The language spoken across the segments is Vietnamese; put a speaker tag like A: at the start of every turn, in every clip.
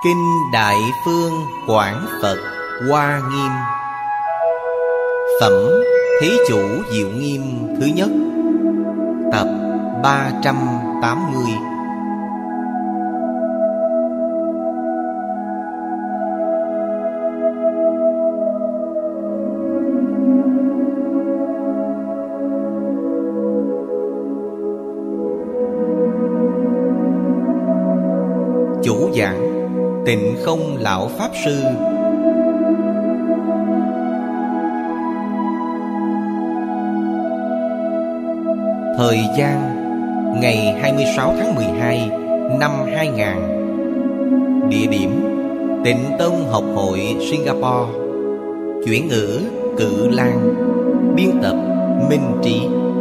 A: Kinh Đại Phương Quảng Phật Hoa Nghiêm. Phẩm Thí Chủ Diệu Nghiêm thứ nhất. Tập 380. Chủ giảng Tịnh Không Lão Pháp Sư. Thời gian ngày 26 tháng 12 năm 2000. Địa điểm Tịnh Tông Học hội Singapore. Chuyển ngữ Cự Lan. Biên tập Minh Trí.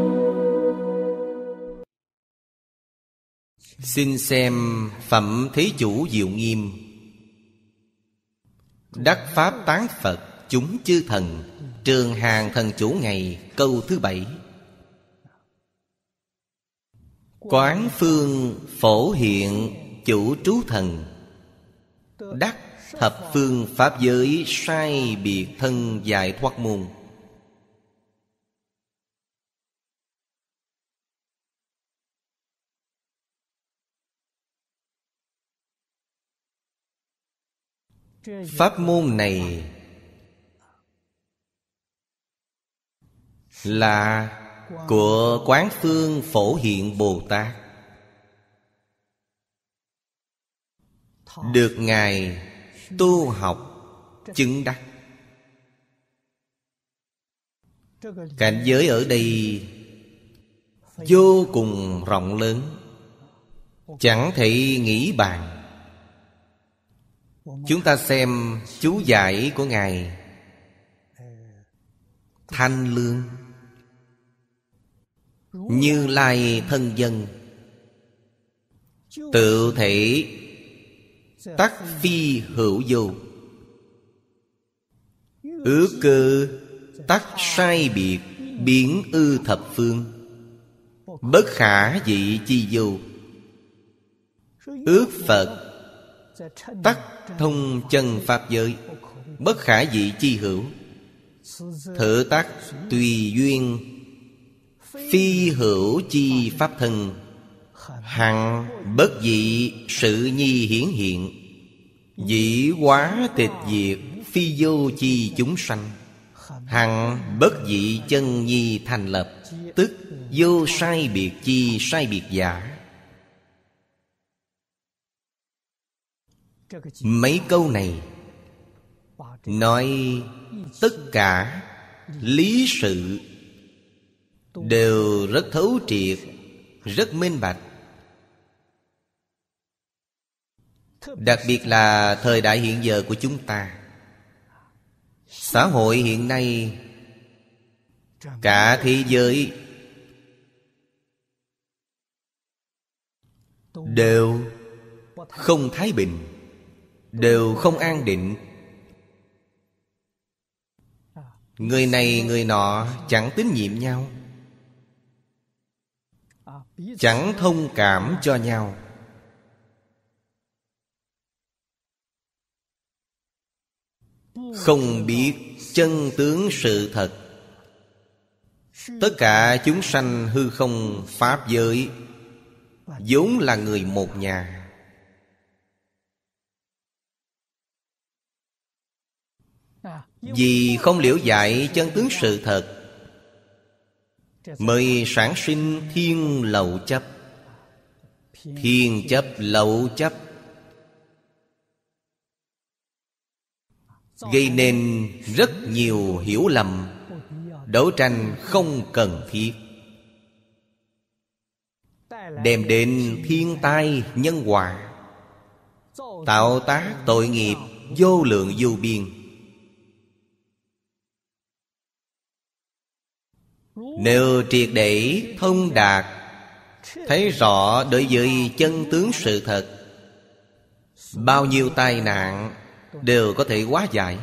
A: Xin xem Phẩm Thí Chủ Diệu Nghiêm. Đắc Pháp Tán Phật chúng chư thần, Trường Hàng Thần Chủ Ngày, câu thứ 7. Quán phương phổ hiện chủ trú thần, đắc thập phương pháp giới sai biệt thân giải thoát môn. Pháp môn này là của Quán Phương Phổ Hiện Bồ Tát, được Ngài tu học chứng đắc. Cảnh giới ở đây vô cùng rộng lớn, chẳng thể nghĩ bàn. Chúng ta xem chú giải của Ngài Thanh Lương. Như Lai thân dân, tự thể tắc phi hữu vô, ước cơ tắc sai biệt, biến ư thập phương, bất khả dị chi vô. Ước Phật tắc thông chân pháp giới, bất khả dị chi hữu. Thử tắc tùy duyên, phi hữu chi pháp thân, hằng bất dị sự nhi hiển hiện. Dĩ hóa tịch diệt, phi vô chi chúng sanh, hằng bất dị chân nhi thành lập, tức vô sai biệt chi sai biệt giả. Mấy câu này nói tất cả lý sự đều rất thấu triệt, rất minh bạch. Đặc biệt là thời đại hiện giờ của chúng ta, xã hội hiện nay, cả thế giới đều không thái bình, đều không an định. Người này người nọ chẳng tín nhiệm nhau, chẳng thông cảm cho nhau. Không biết chân tướng sự thật. Tất cả chúng sanh hư không pháp giới vốn là người một nhà. Vì không liễu giải chân tướng sự thật, mới sản sinh thiên lậu chấp. Thiên chấp lậu chấp gây nên rất nhiều hiểu lầm, đấu tranh không cần thiết, đem đến thiên tai nhân họa, tạo tác tội nghiệp vô lượng vô biên. Nếu triệt để thông đạt, thấy rõ đối với chân tướng sự thật, bao nhiêu tai nạn đều có thể hóa giải.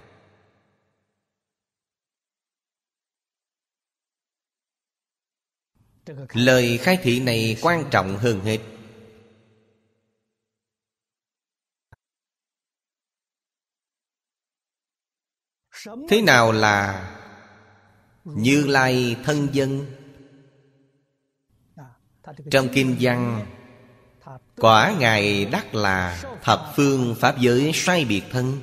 A: Lời khai thị này quan trọng hơn hết. Thế nào là Như Lai thân dân? Trong kinh văn, quả Ngài đắc là thập phương pháp giới sai biệt thân.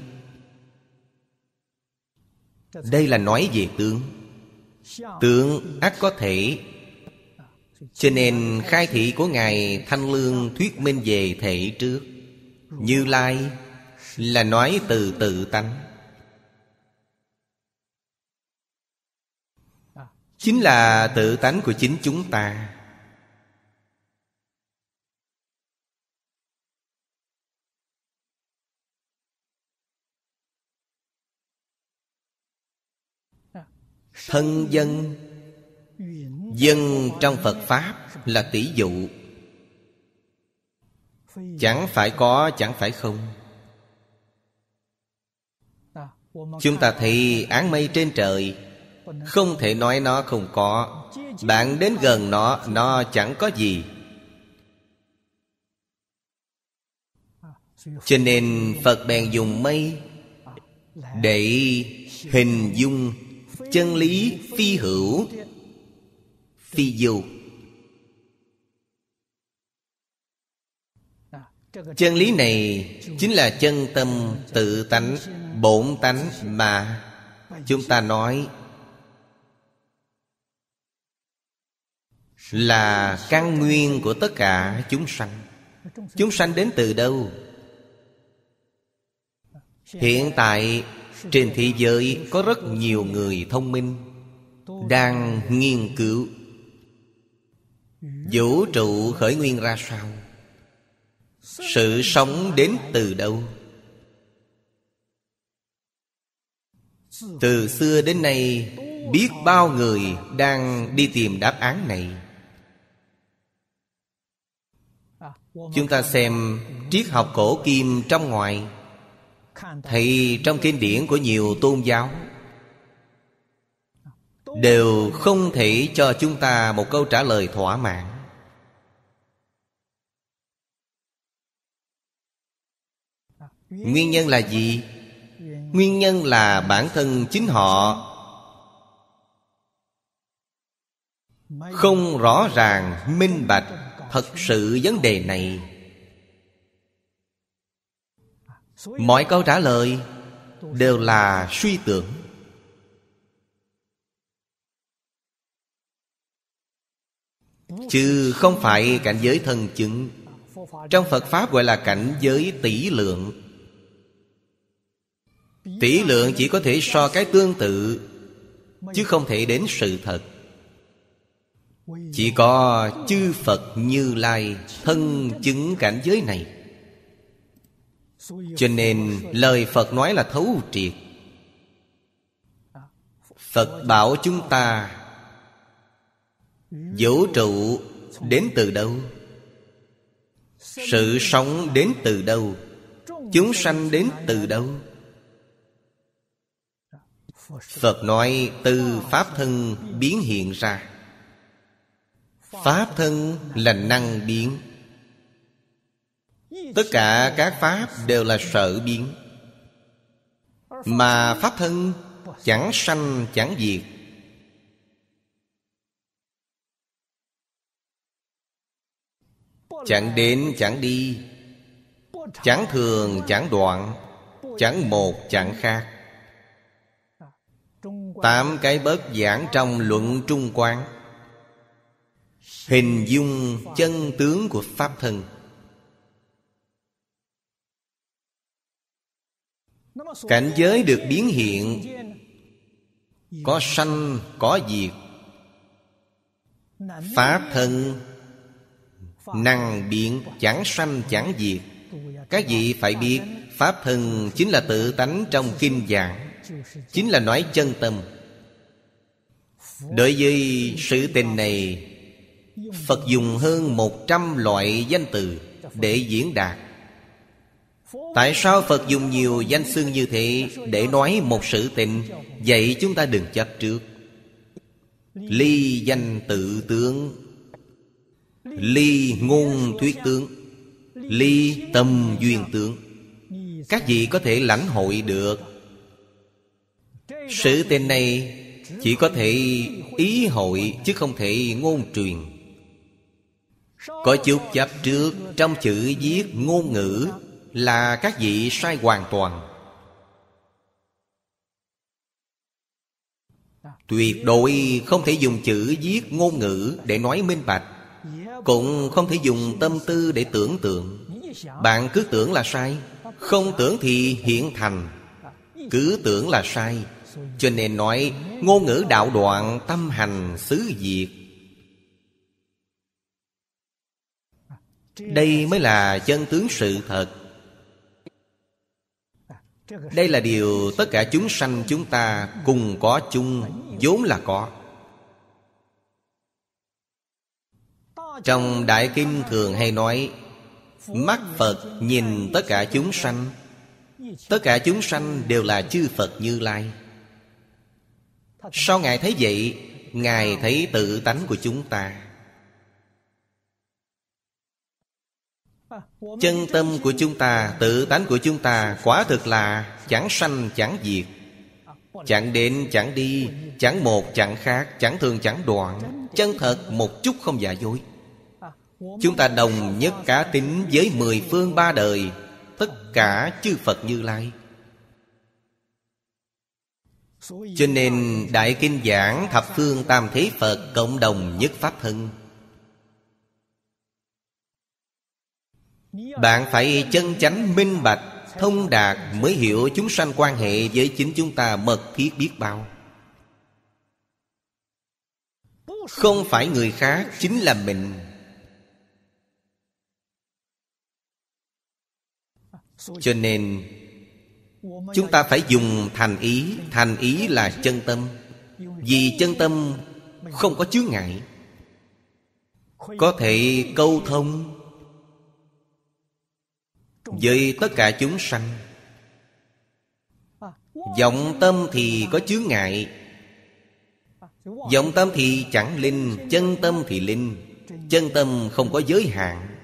A: Đây là nói về tướng. Tướng ắt có thể. Cho nên khai thị của Ngài Thanh Lương thuyết minh về thể trước. Như Lai là nói từ tự tánh, chính là tự tánh của chính chúng ta. Thân dân. Dân trong Phật Pháp là tỷ dụ, chẳng phải có, chẳng phải không. Chúng ta thấy áng mây trên trời, không thể nói nó không có. Bạn đến gần nó chẳng có gì. Cho nên Phật bèn dùng mây để hình dung chân lý phi hữu, phi vô. Chân lý này chính là chân tâm tự tánh, bổn tánh mà chúng ta nói là căn nguyên của tất cả chúng sanh. Chúng sanh đến từ đâu? Hiện tại trên thế giới có rất nhiều người thông minh đang nghiên cứu vũ trụ khởi nguyên ra sao, sự sống đến từ đâu. Từ xưa đến nay biết bao người đang đi tìm đáp án này. Chúng ta xem triết học cổ kim trong ngoài, thì trong kinh điển của nhiều tôn giáo đều không thể cho chúng ta một câu trả lời thỏa mãn. Nguyên nhân là gì? Nguyên nhân là bản thân chính họ không rõ ràng, minh bạch thật sự vấn đề này. Mọi câu trả lời đều là suy tưởng. Chứ không phải cảnh giới thân chứng. Trong Phật Pháp gọi là cảnh giới tỷ lượng. Tỷ lượng chỉ có thể so cái tương tự, chứ không thể đến sự thật. Chỉ có chư Phật Như Lai thân chứng cảnh giới này. Cho nên lời Phật nói là thấu triệt. Phật bảo chúng ta vũ trụ đến từ đâu, sự sống đến từ đâu, chúng sanh đến từ đâu. Phật nói từ pháp thân biến hiện ra. Pháp thân là năng biến. Tất cả các pháp đều là sở biến. Mà pháp thân chẳng sanh chẳng diệt. Chẳng đến chẳng đi, chẳng thường chẳng đoạn, chẳng một chẳng khác. 8 cái bớt giảng trong luận Trung Quán hình dung chân tướng của pháp thân. Cảnh giới được biến hiện, có sanh có diệt. Pháp thân năng biến, chẳng sanh chẳng diệt. Các vị phải biết, pháp thân chính là tự tánh trong kinh giảng, chính là nói chân tâm. Đối với sự tình này, Phật dùng hơn 100 loại danh từ để diễn đạt. Tại sao Phật dùng nhiều danh xưng như thế để nói một sự tình? Vậy chúng ta đừng chấp trước. Ly danh tự tướng, ly ngôn thuyết tướng, ly tâm duyên tướng. Các vị có thể lãnh hội được Sự tình này chỉ có thể ý hội chứ không thể ngôn truyền. Có chút chấp trước trong chữ viết ngôn ngữ là các vị sai hoàn toàn. Tuyệt đối không thể dùng chữ viết ngôn ngữ để nói minh bạch, cũng không thể dùng tâm tư để tưởng tượng. Bạn cứ tưởng là sai, không tưởng thì hiện thành. Cứ tưởng là sai, cho nên nói ngôn ngữ đạo đoạn, tâm hành xứ diệt. Đây mới là chân tướng sự thật. Đây là điều tất cả chúng sanh chúng ta cùng có chung, vốn là có. Trong Đại Kinh thường hay nói, mắt Phật nhìn tất cả chúng sanh, tất cả chúng sanh đều là chư Phật Như Lai. Sao Ngài thấy vậy? Ngài thấy tự tánh của chúng ta. Chân tâm của chúng ta, tự tánh của chúng ta quả thực là chẳng sanh chẳng diệt, chẳng đến chẳng đi, chẳng một chẳng khác, chẳng thường chẳng đoạn. Chân thật một chút không giả dối. Chúng ta đồng nhất cá tính với 10 phương 3 đời, tất cả chư Phật Như Lai. Cho nên Đại Kinh giảng thập phương tam thế Phật cộng đồng nhất Pháp thân. Bạn phải chân chánh minh bạch, thông đạt mới hiểu chúng sanh quan hệ với chính chúng ta mật thiết biết bao. Không phải người khác, chính là mình. Cho nên chúng ta phải dùng thành ý. Thành ý là chân tâm. Vì chân tâm không có chướng ngại, có thể câu thông với tất cả chúng sanh. Vọng tâm thì có chướng ngại. Vọng tâm thì chẳng linh, chân tâm thì linh. Chân tâm không có giới hạn.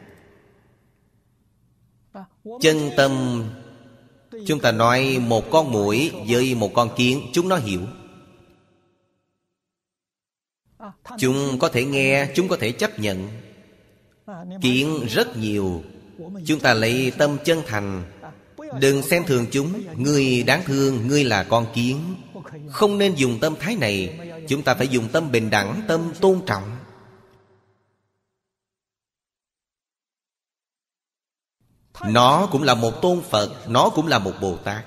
A: Chân tâm, chúng ta nói một con muỗi với một con kiến, chúng nó hiểu. Chúng có thể nghe, chúng có thể chấp nhận. Kiến rất nhiều. Chúng ta lấy tâm chân thành, đừng xem thường chúng. Ngươi đáng thương, ngươi là con kiến. Không nên dùng tâm thái này. Chúng ta phải dùng tâm bình đẳng, tâm tôn trọng. Nó cũng là một tôn Phật, nó cũng là một Bồ Tát.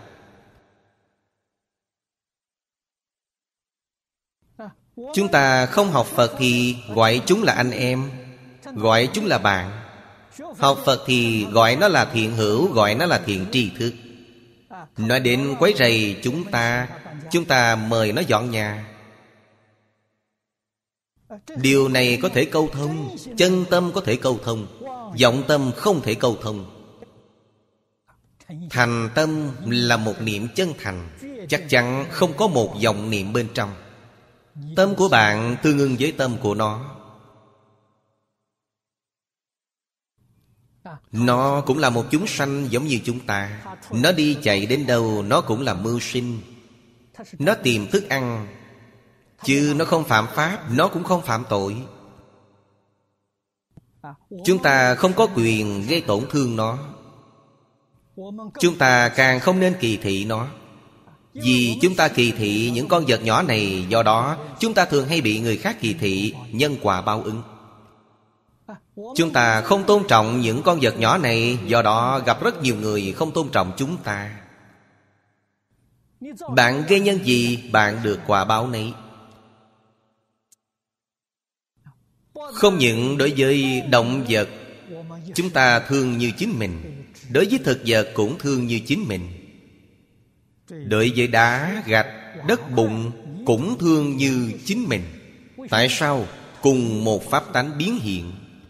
A: Chúng ta không học Phật thì gọi chúng là anh em, gọi chúng là bạn. Học Phật thì gọi nó là thiện hữu, gọi nó là thiện tri thức. Nói đến quấy rầy chúng ta mời nó dọn nhà. Điều này có thể câu thông. Chân tâm có thể câu thông, vọng tâm không thể câu thông. Thành tâm là một niệm chân thành, chắc chắn không có một vọng niệm bên trong. Tâm của bạn tương ưng với tâm của nó. Nó cũng là một chúng sanh giống như chúng ta. Nó đi chạy đến đâu nó cũng là mưu sinh. Nó tìm thức ăn, chứ nó không phạm pháp, nó cũng không phạm tội. Chúng ta không có quyền gây tổn thương nó. Chúng ta càng không nên kỳ thị nó. Vì chúng ta kỳ thị những con vật nhỏ này, do đó chúng ta thường hay bị người khác kỳ thị. Nhân quả báo ứng. Chúng ta không tôn trọng những con vật nhỏ này, do đó gặp rất nhiều người không tôn trọng chúng ta. Bạn gây nhân gì, bạn được quả báo nấy. Không những đối với động vật chúng ta thương như chính mình, đối với thực vật cũng thương như chính mình. Đối với đá, gạch, đất bùn cũng thương như chính mình. Tại sao? Cùng một pháp tánh biến hiện.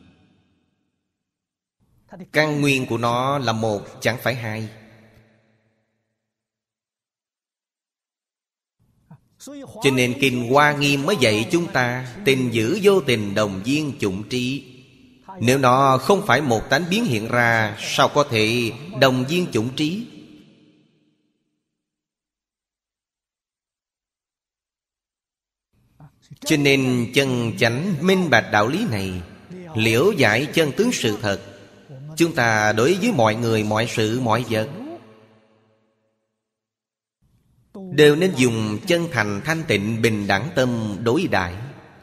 A: Căn nguyên của nó là một, chẳng phải hai. Cho nên Kinh Hoa Nghiêm mới dạy chúng ta tình giữ vô tình đồng viên chủng trí. Nếu nó không phải một tánh biến hiện ra, sao có thể đồng viên chủng trí? Cho nên chân chánh minh bạch đạo lý này, liễu giải chân tướng sự thật, chúng ta đối với mọi người, mọi sự, mọi vật đều nên dùng chân thành, thanh tịnh, bình đẳng tâm đối đãi.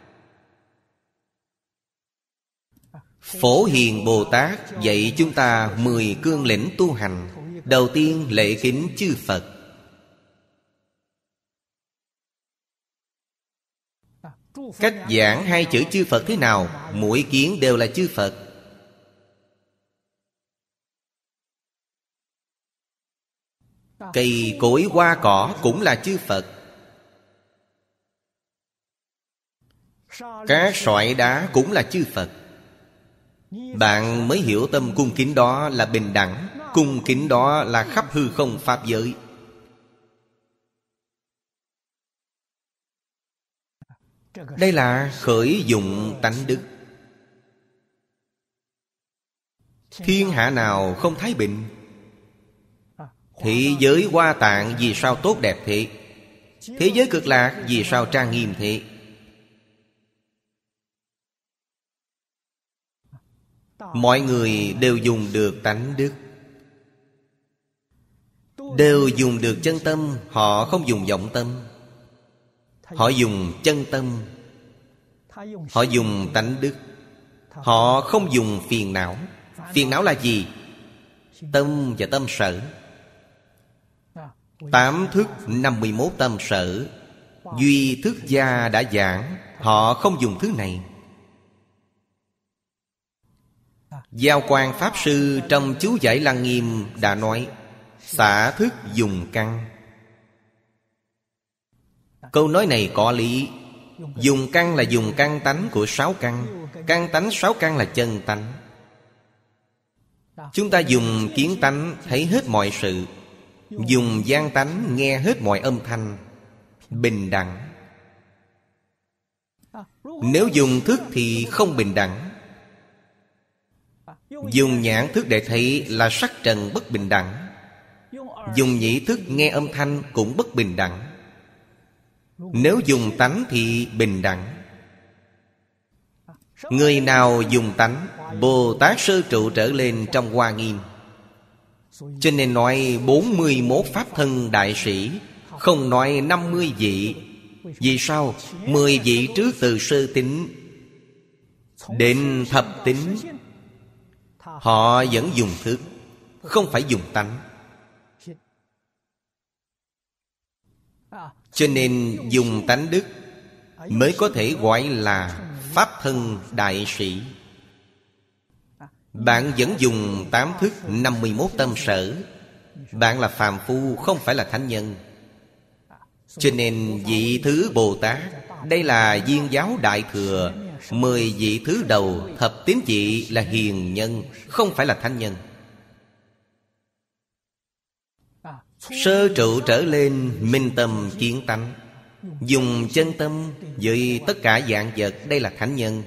A: Phổ Hiền Bồ Tát dạy chúng ta 10 cương lĩnh tu hành. Đầu tiên lễ kính chư Phật. Cách giảng 2 chữ chư Phật thế nào? Mỗi kiến đều là chư Phật. Cây cối hoa cỏ cũng là chư Phật. Cát sỏi đá cũng là chư Phật. Bạn mới hiểu tâm cung kính đó là bình đẳng. Cung kính đó là khắp hư không pháp giới. Đây là khởi dụng tánh đức. Thiên hạ nào không thái bình? Thế giới Hoa Tạng vì sao tốt đẹp thế? Thế giới Cực Lạc vì sao trang nghiêm thế? Mọi người đều dùng được tánh đức, đều dùng được chân tâm. Họ không dùng vọng tâm, họ dùng chân tâm. Họ dùng tánh đức, họ không dùng phiền não. Phiền não là gì? Tâm và tâm sở. 8 thức 51 tâm sở, Duy Thức Gia đã giảng. Họ không dùng thứ này. Giao Quang Pháp Sư trong chú giải Lăng Nghiêm đã nói: xả thức dùng căn. Câu nói này có lý. Dùng căn là dùng căn tánh của 6 căn. Căn tánh 6 căn là chân tánh. Chúng ta dùng kiến tánh thấy hết mọi sự, dùng gian tánh nghe hết mọi âm thanh. Bình đẳng. Nếu dùng thức thì không bình đẳng. Dùng nhãn thức để thấy là sắc trần bất bình đẳng. Dùng nhĩ thức nghe âm thanh cũng bất bình đẳng. Nếu dùng tánh thì bình đẳng. Người nào dùng tánh, Bồ Tát Sơ Trụ trở lên trong Hoa Nghiêm. Cho nên nói 41 Pháp thân đại sĩ, không nói 50 vị. Vì sao? 10 vị trước từ sơ tính đến thập tính, họ vẫn dùng thức, không phải dùng tánh. Cho nên dùng tánh đức mới có thể gọi là Pháp thân đại sĩ. Bạn vẫn dùng 8 thức 51 tâm sở, bạn là phàm phu, không phải là thánh nhân. Cho nên vị thứ Bồ Tát, đây là Viên Giáo Đại Thừa. 10 vị thứ đầu thập tín vị là hiền nhân, không phải là thánh nhân. Sơ trụ trở lên minh tâm kiến tánh, dùng chân tâm với tất cả vạn vật, đây là thánh nhân.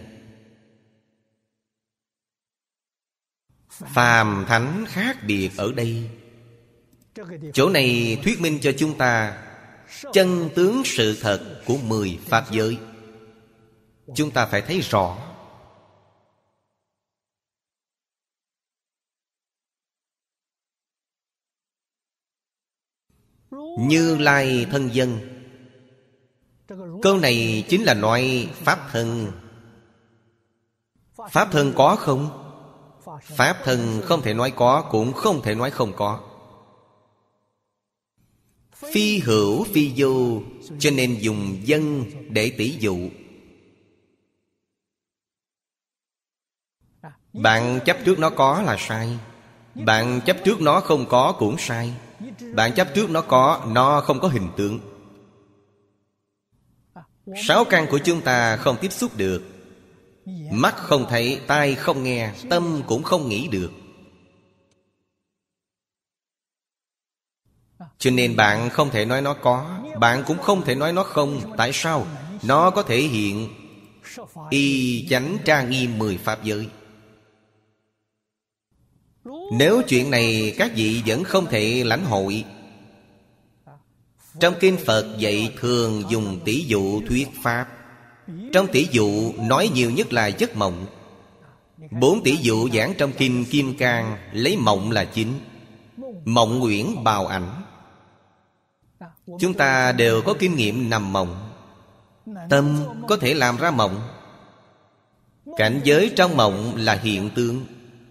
A: Phàm thánh khác biệt ở đây. Chỗ này thuyết minh cho chúng ta chân tướng sự thật của 10 pháp giới. Chúng ta phải thấy rõ. Như Lai thân dân, câu này chính là nói Pháp thân. Pháp thân có không? Pháp thân không thể nói có, cũng không thể nói không có. Phi hữu phi vô, cho nên dùng dân để tỷ dụ. Bạn chấp trước nó có là sai. Bạn chấp trước nó không có cũng sai. Bạn chấp trước nó có, nó không có hình tượng. 6 căn của chúng ta không tiếp xúc được. Mắt không thấy, tai không nghe, tâm cũng không nghĩ được. Cho nên bạn không thể nói nó có, bạn cũng không thể nói nó không. Tại sao? Nó có thể hiện y chánh trang nghiêm 10 pháp giới. Nếu chuyện này các vị vẫn không thể lãnh hội, trong kinh Phật dạy thường dùng tỷ dụ thuyết pháp. Trong tỷ dụ nói nhiều nhất là giấc mộng. 4 tỷ dụ giảng trong Kinh Kim Cang lấy mộng là chính. Mộng uyển bào ảnh. Chúng ta đều có kinh nghiệm nằm mộng. Tâm có thể làm ra mộng. Cảnh giới trong mộng là hiện tượng.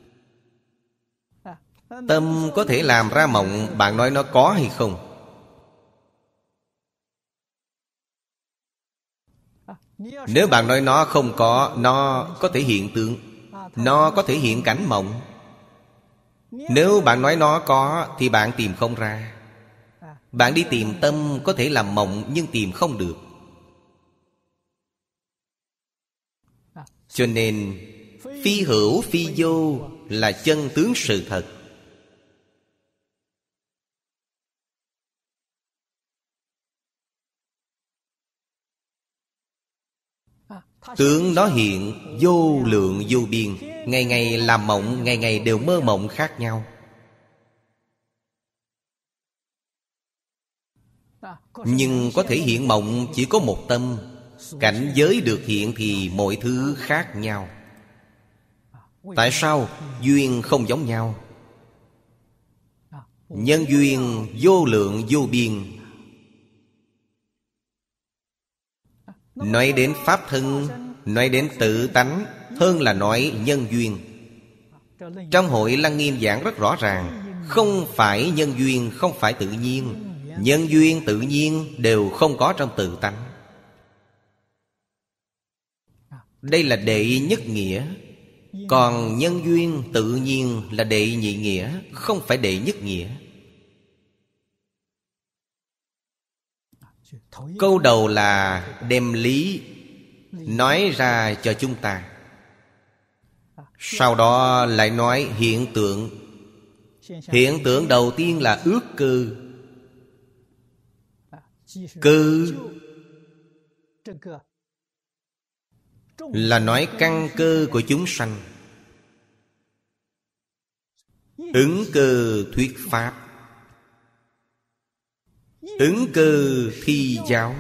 A: Tâm có thể làm ra mộng. Bạn nói nó có hay không? Nếu bạn nói nó không có, nó có thể hiện tượng, nó có thể hiện cảnh mộng. Nếu bạn nói nó có thì bạn tìm không ra. Bạn đi tìm tâm có thể làm mộng nhưng tìm không được. Cho nên phi hữu phi vô là chân tướng sự thật. Tướng nó hiện vô lượng vô biên. Ngày ngày làm mộng, ngày ngày đều mơ mộng khác nhau. Nhưng có thể hiện mộng chỉ có một tâm. Cảnh giới được hiện thì mọi thứ khác nhau. Tại sao? Duyên không giống nhau. Nhân duyên vô lượng vô biên. Nói đến pháp thân, nói đến tự tánh, hơn là nói nhân duyên. Trong hội Lăng Nghiêm giảng rất rõ ràng. Không phải nhân duyên, không phải tự nhiên. Nhân duyên tự nhiên đều không có trong tự tánh. Đây là đệ nhất nghĩa. Còn nhân duyên tự nhiên là đệ nhị nghĩa, không phải đệ nhất nghĩa. Câu đầu là đem lý nói ra cho chúng ta. Sau đó lại nói hiện tượng. Hiện tượng đầu tiên là ước cơ. Cơ là nói căn cơ của chúng sanh. Ứng cơ thuyết pháp. Ứng cơ thi giáo.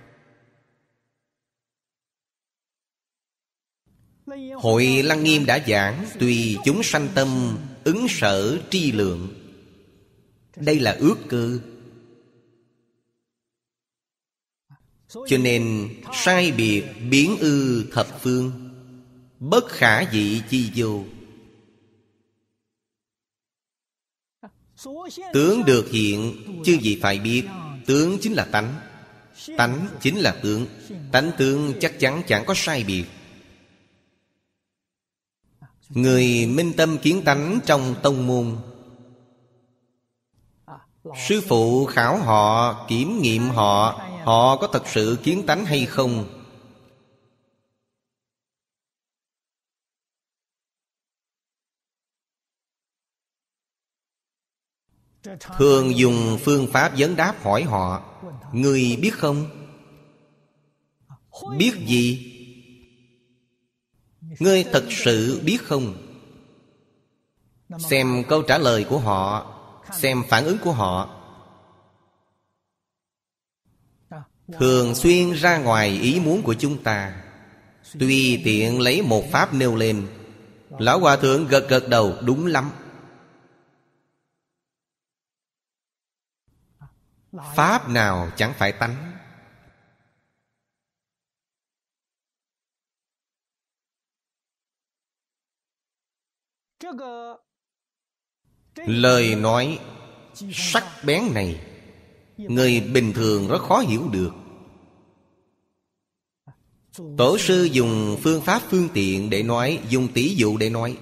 A: Hội Lăng Nghiêm đã giảng tùy chúng sanh tâm ứng sở tri lượng. Đây là ước cơ. Cho nên sai biệt biến ư thập phương, bất khả dị chi vô. Tướng được hiện, chư vị phải biết. Tướng chính là tánh. Tánh chính là tướng. Tánh tướng chắc chắn chẳng có sai biệt. Người minh tâm kiến tánh trong tông môn, sư phụ khảo họ, kiểm nghiệm họ, họ có thật sự kiến tánh hay không? Thường dùng phương pháp vấn đáp hỏi họ: người biết không? Biết gì? Ngươi thật sự biết không? Xem câu trả lời của họ, xem phản ứng của họ. Thường xuyên ra ngoài ý muốn của chúng ta, tùy tiện lấy một pháp nêu lên. Lão Hòa Thượng gật gật đầu, đúng lắm. Pháp nào chẳng phải tánh. Lời nói sắc bén này, người bình thường rất khó hiểu được. Tổ sư dùng phương pháp phương tiện để nói, dùng tỷ dụ để nói.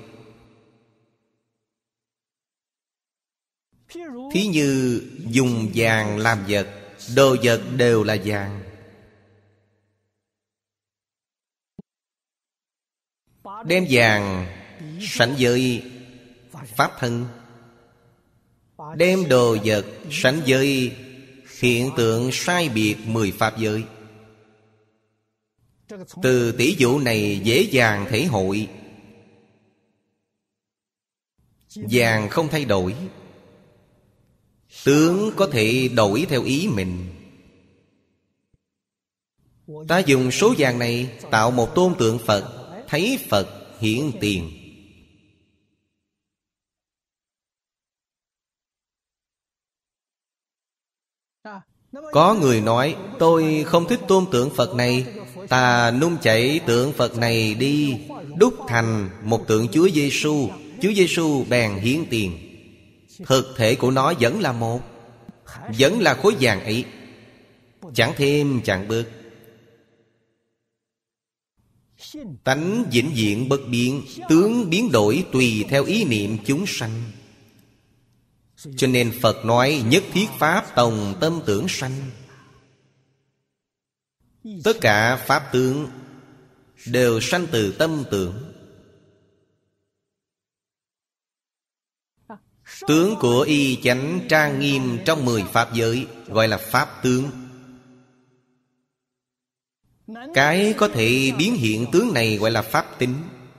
A: Thí như dùng vàng làm vật, đồ vật đều là vàng. Đem vàng sánh với pháp thân, đem đồ vật sánh với hiện tượng sai biệt 10 pháp giới. Từ tỷ dụ này dễ dàng thể hội. Vàng không thay đổi, tướng có thể đổi theo ý mình. Ta dùng số vàng này tạo một tôn tượng Phật, thấy Phật hiển tiền. Có người nói tôi không thích tôn tượng Phật này, ta nung chảy tượng Phật này đi, đúc thành một tượng Chúa Giêsu. Chúa Giêsu bèn hiến tiền. Thực thể của nó vẫn là một, vẫn là khối vàng ấy, chẳng thêm chẳng bớt. Tánh vĩnh viễn bất biến, tướng biến đổi tùy theo ý niệm chúng sanh. Cho nên Phật nói nhất thiết pháp tòng tâm tưởng sanh. Tất cả pháp tướng đều sanh từ tâm tưởng. Tướng của y chánh trang nghiêm trong 10 pháp giới gọi là pháp tướng. Cái có thể biến hiện tướng này gọi là pháp tính.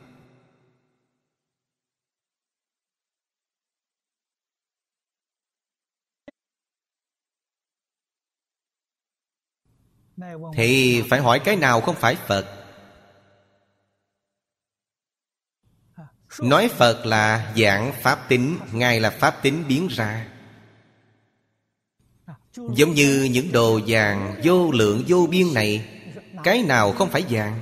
A: Thì phải hỏi cái nào không phải Phật? Nói Phật là giảng pháp tính, Ngài là pháp tính biến ra. Giống như những đồ vàng vô lượng vô biên này, cái nào không phải vàng?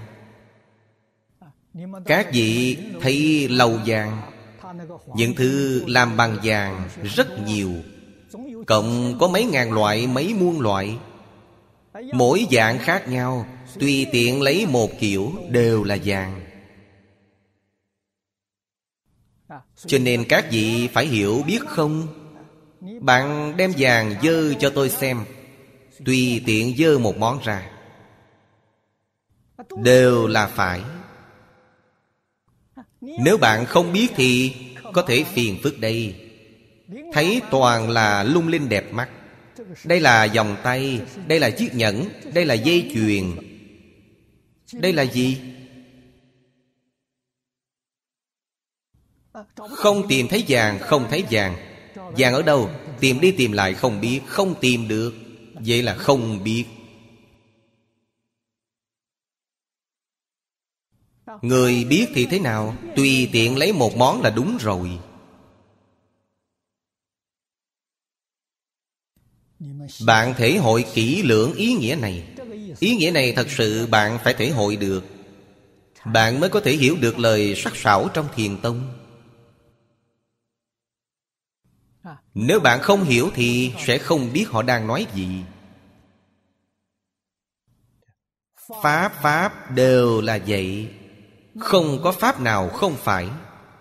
A: Các vị thấy lầu vàng, những thứ làm bằng vàng rất nhiều, cộng có mấy ngàn loại, mấy muôn loại, mỗi dạng khác nhau, tùy tiện lấy một kiểu đều là vàng. Cho nên các vị phải hiểu biết không? Bạn đem vàng dơ cho tôi xem, tùy tiện dơ một món ra, đều là phải. Nếu bạn không biết thì có thể phiền phức đây. Thấy toàn là lung linh đẹp mắt. Đây là vòng tay, đây là chiếc nhẫn, đây là dây chuyền. Đây là gì? Không tìm thấy vàng, không thấy vàng. Vàng ở đâu? Tìm đi tìm lại không biết, không tìm được. Vậy là không biết. Người biết thì thế nào? Tùy tiện lấy một món là đúng rồi. Bạn thể hội kỹ lưỡng ý nghĩa này. Ý nghĩa này thật sự bạn phải thể hội được, bạn mới có thể hiểu được lời sắc sảo trong Thiền Tông. Nếu bạn không hiểu thì sẽ không biết họ đang nói gì. Pháp đều là vậy, không có pháp nào không phải.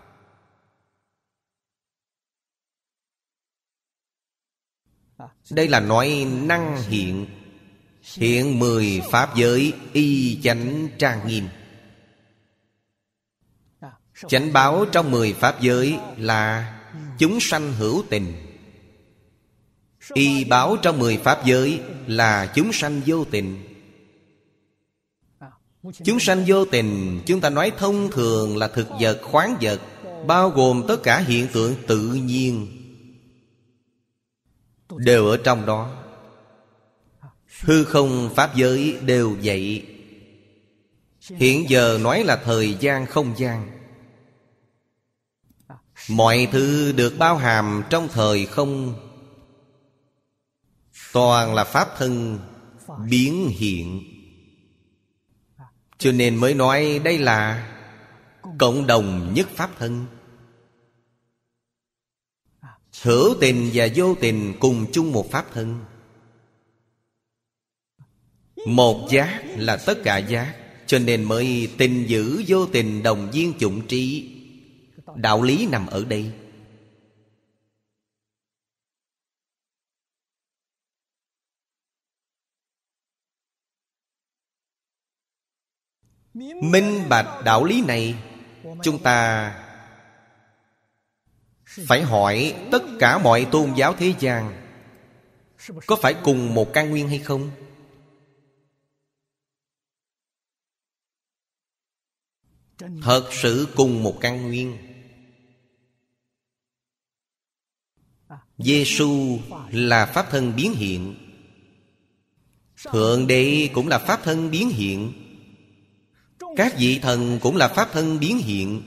A: Đây là nói năng hiện. Hiện 10 pháp giới y chánh trang nghiêm. Chánh báo trong 10 pháp giới là chúng sanh hữu tình. Y báo trong 10 pháp giới là chúng sanh vô tình. Chúng sanh vô tình chúng ta nói thông thường là thực vật, khoáng vật, bao gồm tất cả hiện tượng tự nhiên đều ở trong đó. Hư không pháp giới đều vậy. Hiện giờ nói là thời gian không gian. Mọi thứ được bao hàm trong thời không, toàn là pháp thân biến hiện. Cho nên mới nói đây là cộng đồng nhất pháp thân. Hữu tình và vô tình cùng chung một pháp thân. Một giác là tất cả giác. Cho nên mới tình giữ vô tình đồng viên chủng trí. Đạo lý nằm ở đây. Minh bạch đạo lý này, chúng ta phải hỏi tất cả mọi tôn giáo thế gian có phải cùng một căn nguyên hay không? Thật sự cùng một căn nguyên. Giê-xu là pháp thân biến hiện. Thượng đế cũng là pháp thân biến hiện, các vị thần cũng là pháp thân biến hiện.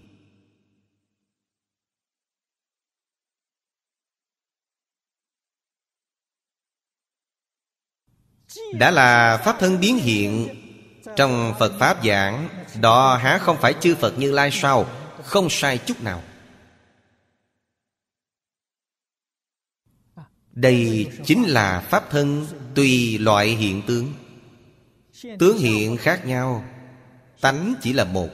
A: Đã là pháp thân biến hiện, trong Phật Pháp giảng, đó há không phải chư Phật Như Lai sao? Không sai chút nào. Đây chính là pháp thân tùy loại hiện tướng. Tướng hiện khác nhau, tánh chỉ là một.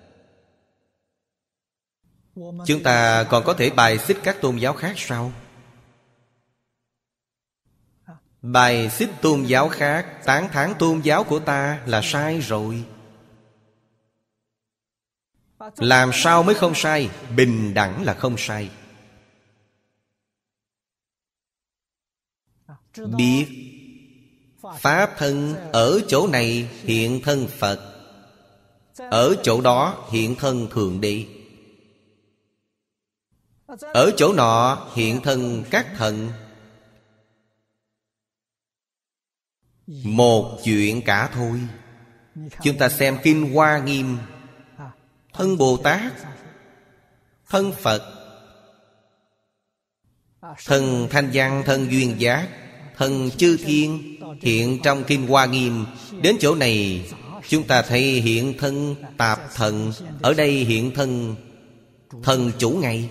A: Chúng ta còn có thể bài xích các tôn giáo khác sao? Bài xích tôn giáo khác, tán thán tôn giáo của ta là sai rồi. Làm sao mới không sai? Bình đẳng là không sai. Biết pháp thân ở chỗ này hiện thân Phật, ở chỗ đó hiện thân Thượng Đế, ở chỗ nọ hiện thân các thần. Một chuyện cả thôi. Chúng ta xem Kinh Hoa Nghiêm, thân Bồ Tát, thân Phật, thân Thanh Văn, thân Duyên Giác, thân Chư Thiên hiện trong Kinh Hoa Nghiêm. Đến chỗ này chúng ta thấy hiện thân tạp thần, ở đây hiện thân thần chủ ngày.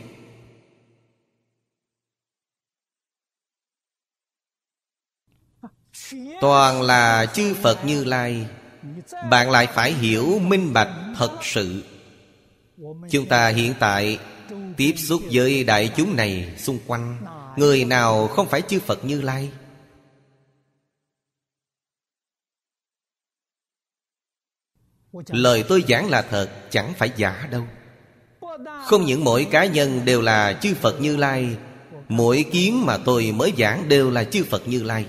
A: Toàn là chư Phật Như Lai. Bạn lại phải hiểu minh bạch thật sự. Chúng ta hiện tại tiếp xúc với đại chúng này xung quanh, người nào không phải chư Phật Như Lai? Lời tôi giảng là thật, chẳng phải giả đâu. Không những mỗi cá nhân đều là chư Phật Như Lai, mỗi kiến mà tôi mới giảng đều là chư Phật Như Lai.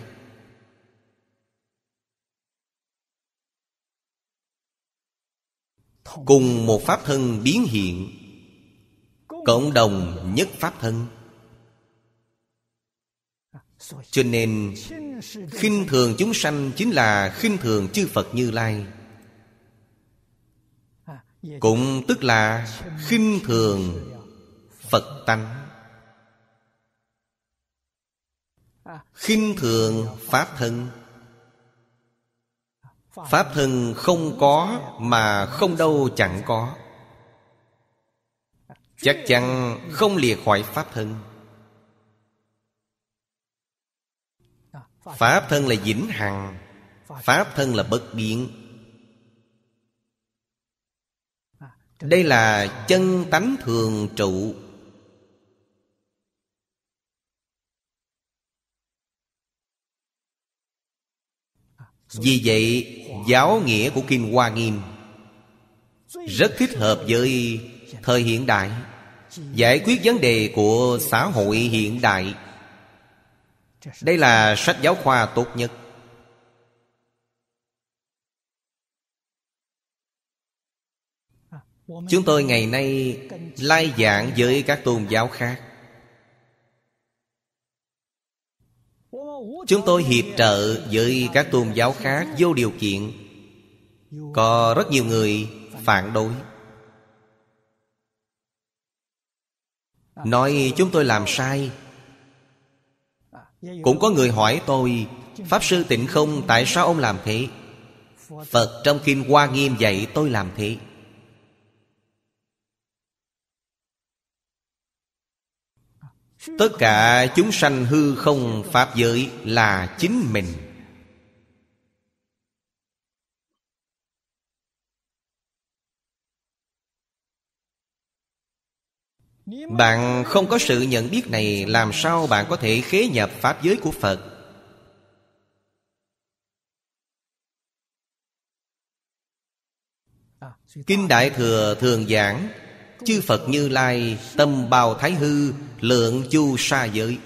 A: Cùng một pháp thân biến hiện, cộng đồng nhất pháp thân. Cho nên khinh thường chúng sanh chính là khinh thường chư Phật Như Lai, cũng tức là khinh thường Phật tánh, khinh thường pháp thân. Pháp thân không có mà không đâu chẳng có, chắc chắn không lìa khỏi pháp thân. Pháp thân là vĩnh hằng, pháp thân là bất biến. Đây là chân tánh thường trụ. Vì vậy, giáo nghĩa của Kinh Hoa Nghiêm rất thích hợp với thời hiện đại, giải quyết vấn đề của xã hội hiện đại. Đây là sách giáo khoa tốt nhất. Chúng tôi ngày nay lai giảng với các tôn giáo khác. Chúng tôi hiệp trợ với các tôn giáo khác vô điều kiện. Có rất nhiều người phản đối, nói chúng tôi làm sai. Cũng có người hỏi tôi: Pháp Sư Tịnh Không, tại sao ông làm thế? Phật trong Kinh Hoa Nghiêm dạy tôi làm thế. Tất cả chúng sanh hư không pháp giới là chính mình. Bạn không có sự nhận biết này, làm sao bạn có thể khế nhập pháp giới của Phật? Kinh Đại Thừa thường giảng chư Phật Như Lai tâm bào thái hư, lượng chu sa giới.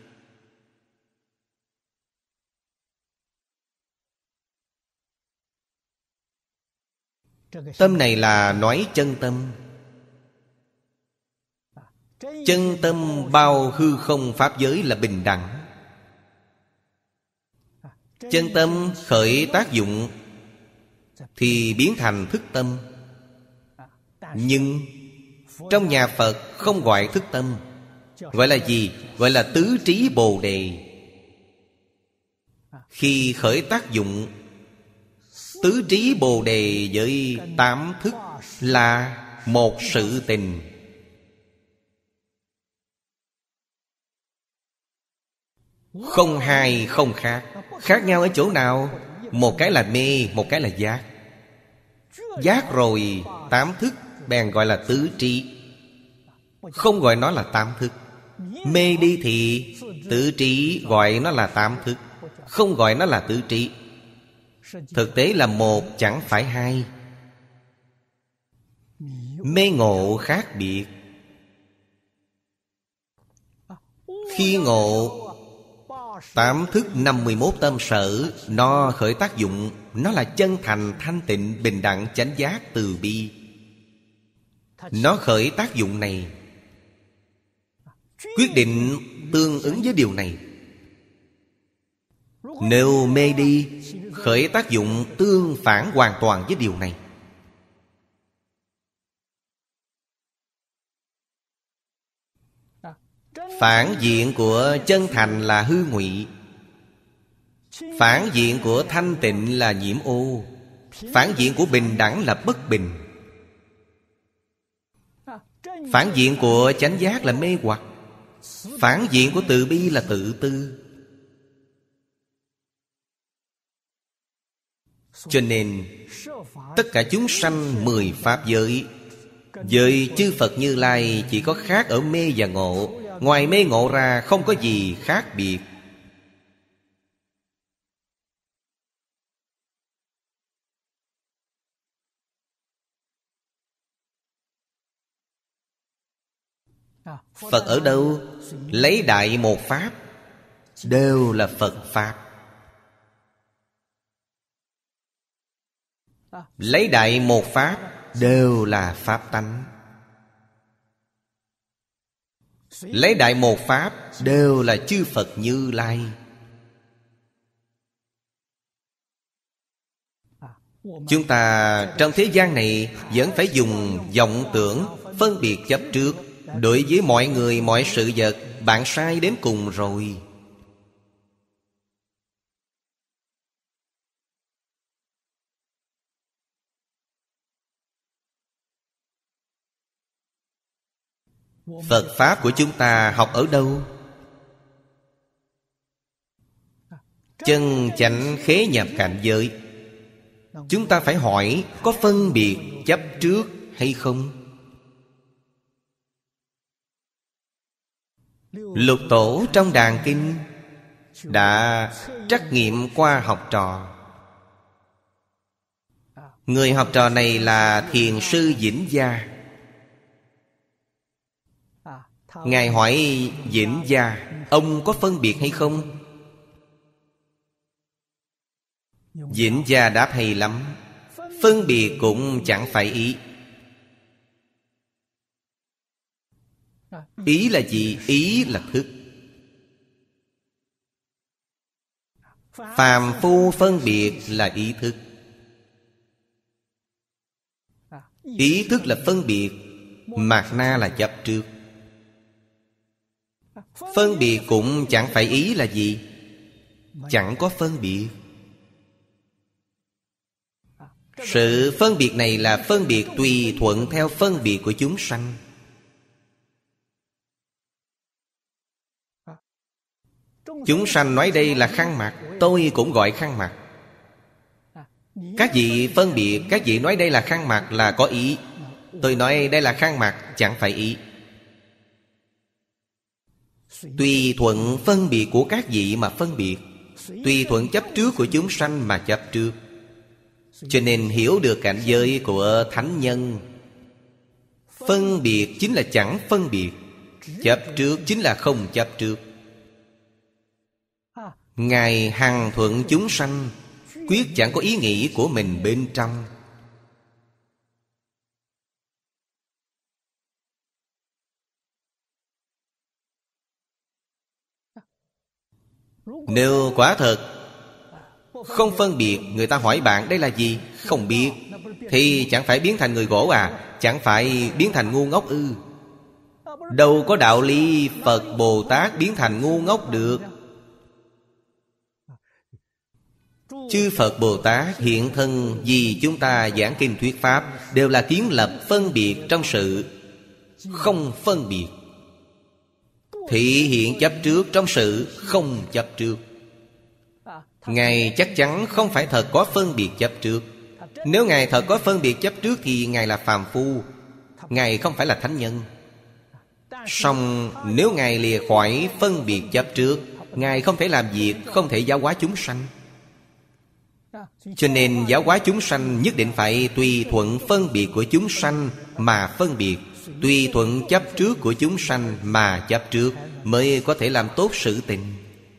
A: Tâm này là nói chân tâm. Chân tâm bao hư không pháp giới là bình đẳng. Chân tâm khởi tác dụng thì biến thành thức tâm. Nhưng trong nhà Phật không gọi thức tâm. Gọi là gì? Gọi là tứ trí Bồ Đề. Khi khởi tác dụng, tứ trí Bồ Đề với tám thức là một sự tình. Không hai không khác. Khác nhau ở chỗ nào? Một cái là mê, một cái là giác. Giác rồi tám thức bèn gọi là tứ trí. Không gọi nó là tám thức. Mê đi thì tứ trí gọi nó là tám thức, không gọi nó là tứ trí. Thực tế là một chẳng phải hai. Mê ngộ khác biệt. Khi ngộ tám thức 51 tâm sở, nó khởi tác dụng. Nó là chân thành, thanh tịnh, bình đẳng, chánh giác, từ bi. Nó khởi tác dụng này, quyết định tương ứng với điều này. Nếu mê đi, khởi tác dụng tương phản hoàn toàn với điều này. Phản diện của chân thành là hư ngụy. Phản diện của thanh tịnh là nhiễm ô. Phản diện của bình đẳng là bất bình. Phản diện của chánh giác là mê hoặc. Phản diện của từ bi là tự tư. Cho nên tất cả chúng sanh 10 pháp giới, với chư Phật Như Lai chỉ có khác ở mê và ngộ. Ngoài mê ngộ ra không có gì khác biệt. Phật ở đâu? Lấy đại một pháp, đều là Phật Pháp. Lấy đại một pháp, đều là Pháp tánh. Lấy đại một pháp, đều là chư Phật Như Lai. Chúng ta trong thế gian này vẫn phải dùng vọng tưởng phân biệt chấp trước. Đối với mọi người, mọi sự vật, bạn sai đến cùng rồi. Phật Pháp của chúng ta học ở đâu? Chân chánh khế nhập cảnh giới. Chúng ta phải hỏi có phân biệt chấp trước hay không? Lục Tổ trong Đàn Kinh đã trắc nghiệm qua học trò. Người học trò này là Thiền sư Vĩnh Gia. Ngài hỏi Vĩnh Gia, ông có phân biệt hay không? Vĩnh Gia đáp hay lắm. Phân biệt cũng chẳng phải ý. Ý là gì? Ý là thức. Phàm phu phân biệt là ý thức. Ý thức là phân biệt, mạt na là chấp trước. Phân biệt cũng chẳng phải ý là gì? Chẳng có phân biệt. Sự phân biệt này là phân biệt tùy thuận theo phân biệt của chúng sanh. Chúng sanh nói đây là khăn mặt, tôi cũng gọi khăn mặt. Các vị phân biệt, các vị nói đây là khăn mặt là có ý. Tôi nói đây là khăn mặt chẳng phải ý. Tùy thuận phân biệt của các vị mà phân biệt. Tùy thuận chấp trước của chúng sanh mà chấp trước. Cho nên hiểu được cảnh giới của thánh nhân. Phân biệt chính là chẳng phân biệt, chấp trước chính là không chấp trước. Ngài hằng thuận chúng sanh, quyết chẳng có ý nghĩ của mình bên trong. Nếu quả thật Không phân biệt. Người ta hỏi bạn đây là gì? Không biết. Thì chẳng phải biến thành người gỗ à? Chẳng phải biến thành ngu ngốc ư? Đâu có đạo lý Phật Bồ Tát biến thành ngu ngốc được. Chư Phật Bồ Tát hiện thân vì chúng ta giảng kinh thuyết pháp, đều là kiến lập phân biệt trong sự không phân biệt, thị hiện chấp trước trong sự không chấp trước. Ngài chắc chắn không phải thật có phân biệt chấp trước. Nếu Ngài thật có phân biệt chấp trước thì Ngài là phàm phu, Ngài không phải là thánh nhân. Song nếu Ngài lìa khỏi phân biệt chấp trước, Ngài không thể làm việc, không thể giáo hóa chúng sanh. Cho nên giáo hóa chúng sanh nhất định phải tùy thuận phân biệt của chúng sanh mà phân biệt, tùy thuận chấp trước của chúng sanh mà chấp trước, mới có thể làm tốt sự tình.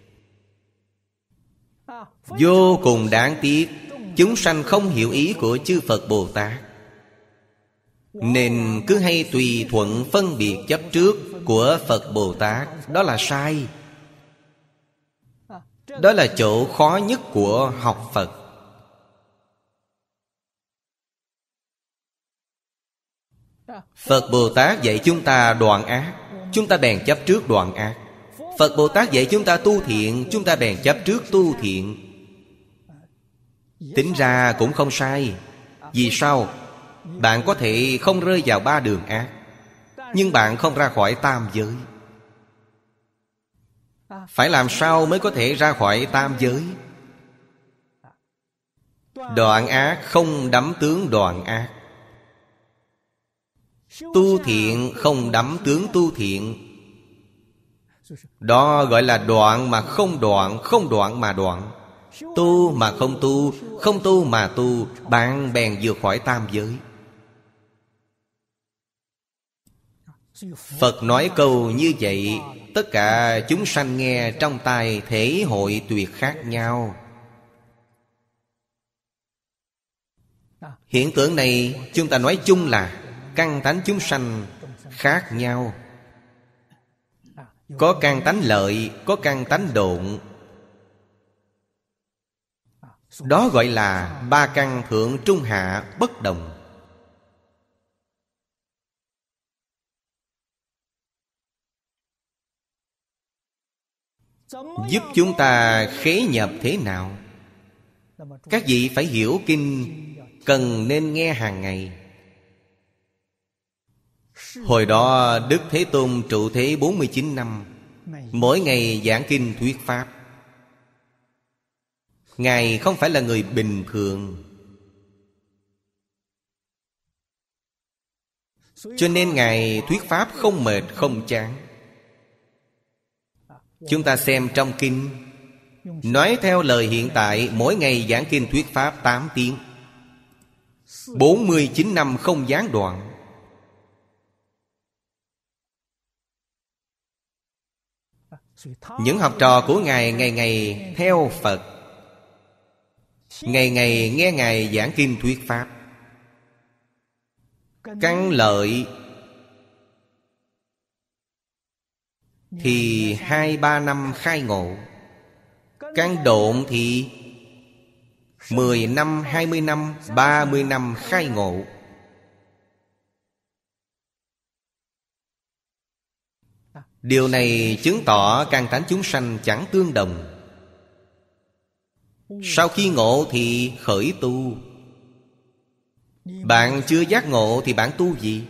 A: Vô cùng đáng tiếc, chúng sanh không hiểu ý của chư Phật Bồ Tát, nên cứ hay tùy thuận phân biệt chấp trước của Phật Bồ Tát. Đó là sai. Đó là chỗ khó nhất của học Phật. Phật Bồ Tát dạy chúng ta đoạn ác, chúng ta bèn chấp trước đoạn ác. Phật Bồ Tát dạy chúng ta tu thiện, chúng ta bèn chấp trước tu thiện. Tính ra cũng không sai. Vì sao? Bạn có thể không rơi vào ba đường ác, nhưng bạn không ra khỏi tam giới. Phải làm sao mới có thể ra khỏi tam giới? Đoạn ác không đắm tướng đoạn ác, tu thiện không đắm tướng tu thiện. Đó gọi là đoạn mà không đoạn, không đoạn mà đoạn. Tu mà không tu, không tu mà tu, bạn bèn vượt khỏi tam giới. Phật nói câu như vậy, tất cả chúng sanh nghe trong tai thể hội tuyệt khác nhau. Hiện tượng này chúng ta nói chung là căn tánh chúng sanh khác nhau. Có căn tánh lợi, có căn tánh độn. Đó gọi là ba căn thượng trung hạ bất đồng. Giúp chúng ta khế nhập thế nào? Các vị phải hiểu kinh, cần nên nghe hàng ngày. Hồi đó Đức Thế Tôn trụ thế 49 năm, mỗi ngày giảng kinh thuyết pháp. Ngài không phải là người bình thường, cho nên Ngài thuyết pháp không mệt không chán. Chúng ta xem trong kinh, nói theo lời hiện tại, mỗi ngày giảng kinh thuyết pháp 8 tiếng, 49 năm không gián đoạn. Những học trò của Ngài ngày ngày theo Phật, ngày ngày nghe Ngài giảng kinh thuyết pháp. Căn lợi thì 2-3 năm khai ngộ, căn độn thì 10 năm, 20 năm, 30 năm khai ngộ. Điều này chứng tỏ căn tánh chúng sanh chẳng tương đồng. Sau khi ngộ thì khởi tu. Bạn chưa giác ngộ thì bạn tu gì?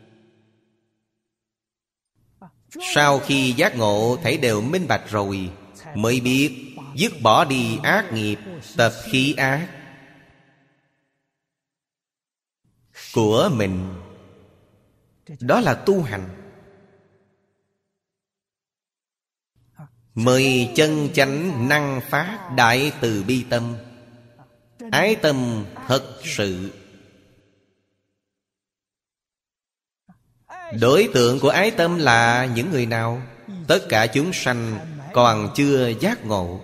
A: Sau khi giác ngộ thấy đều minh bạch rồi, mới biết dứt bỏ đi ác nghiệp, tập khí ác của mình. Đó là tu hành, mới chân chánh năng phát đại từ bi tâm. Ái tâm thật sự. Đối tượng của ái tâm là những người nào? Tất cả chúng sanh còn chưa giác ngộ.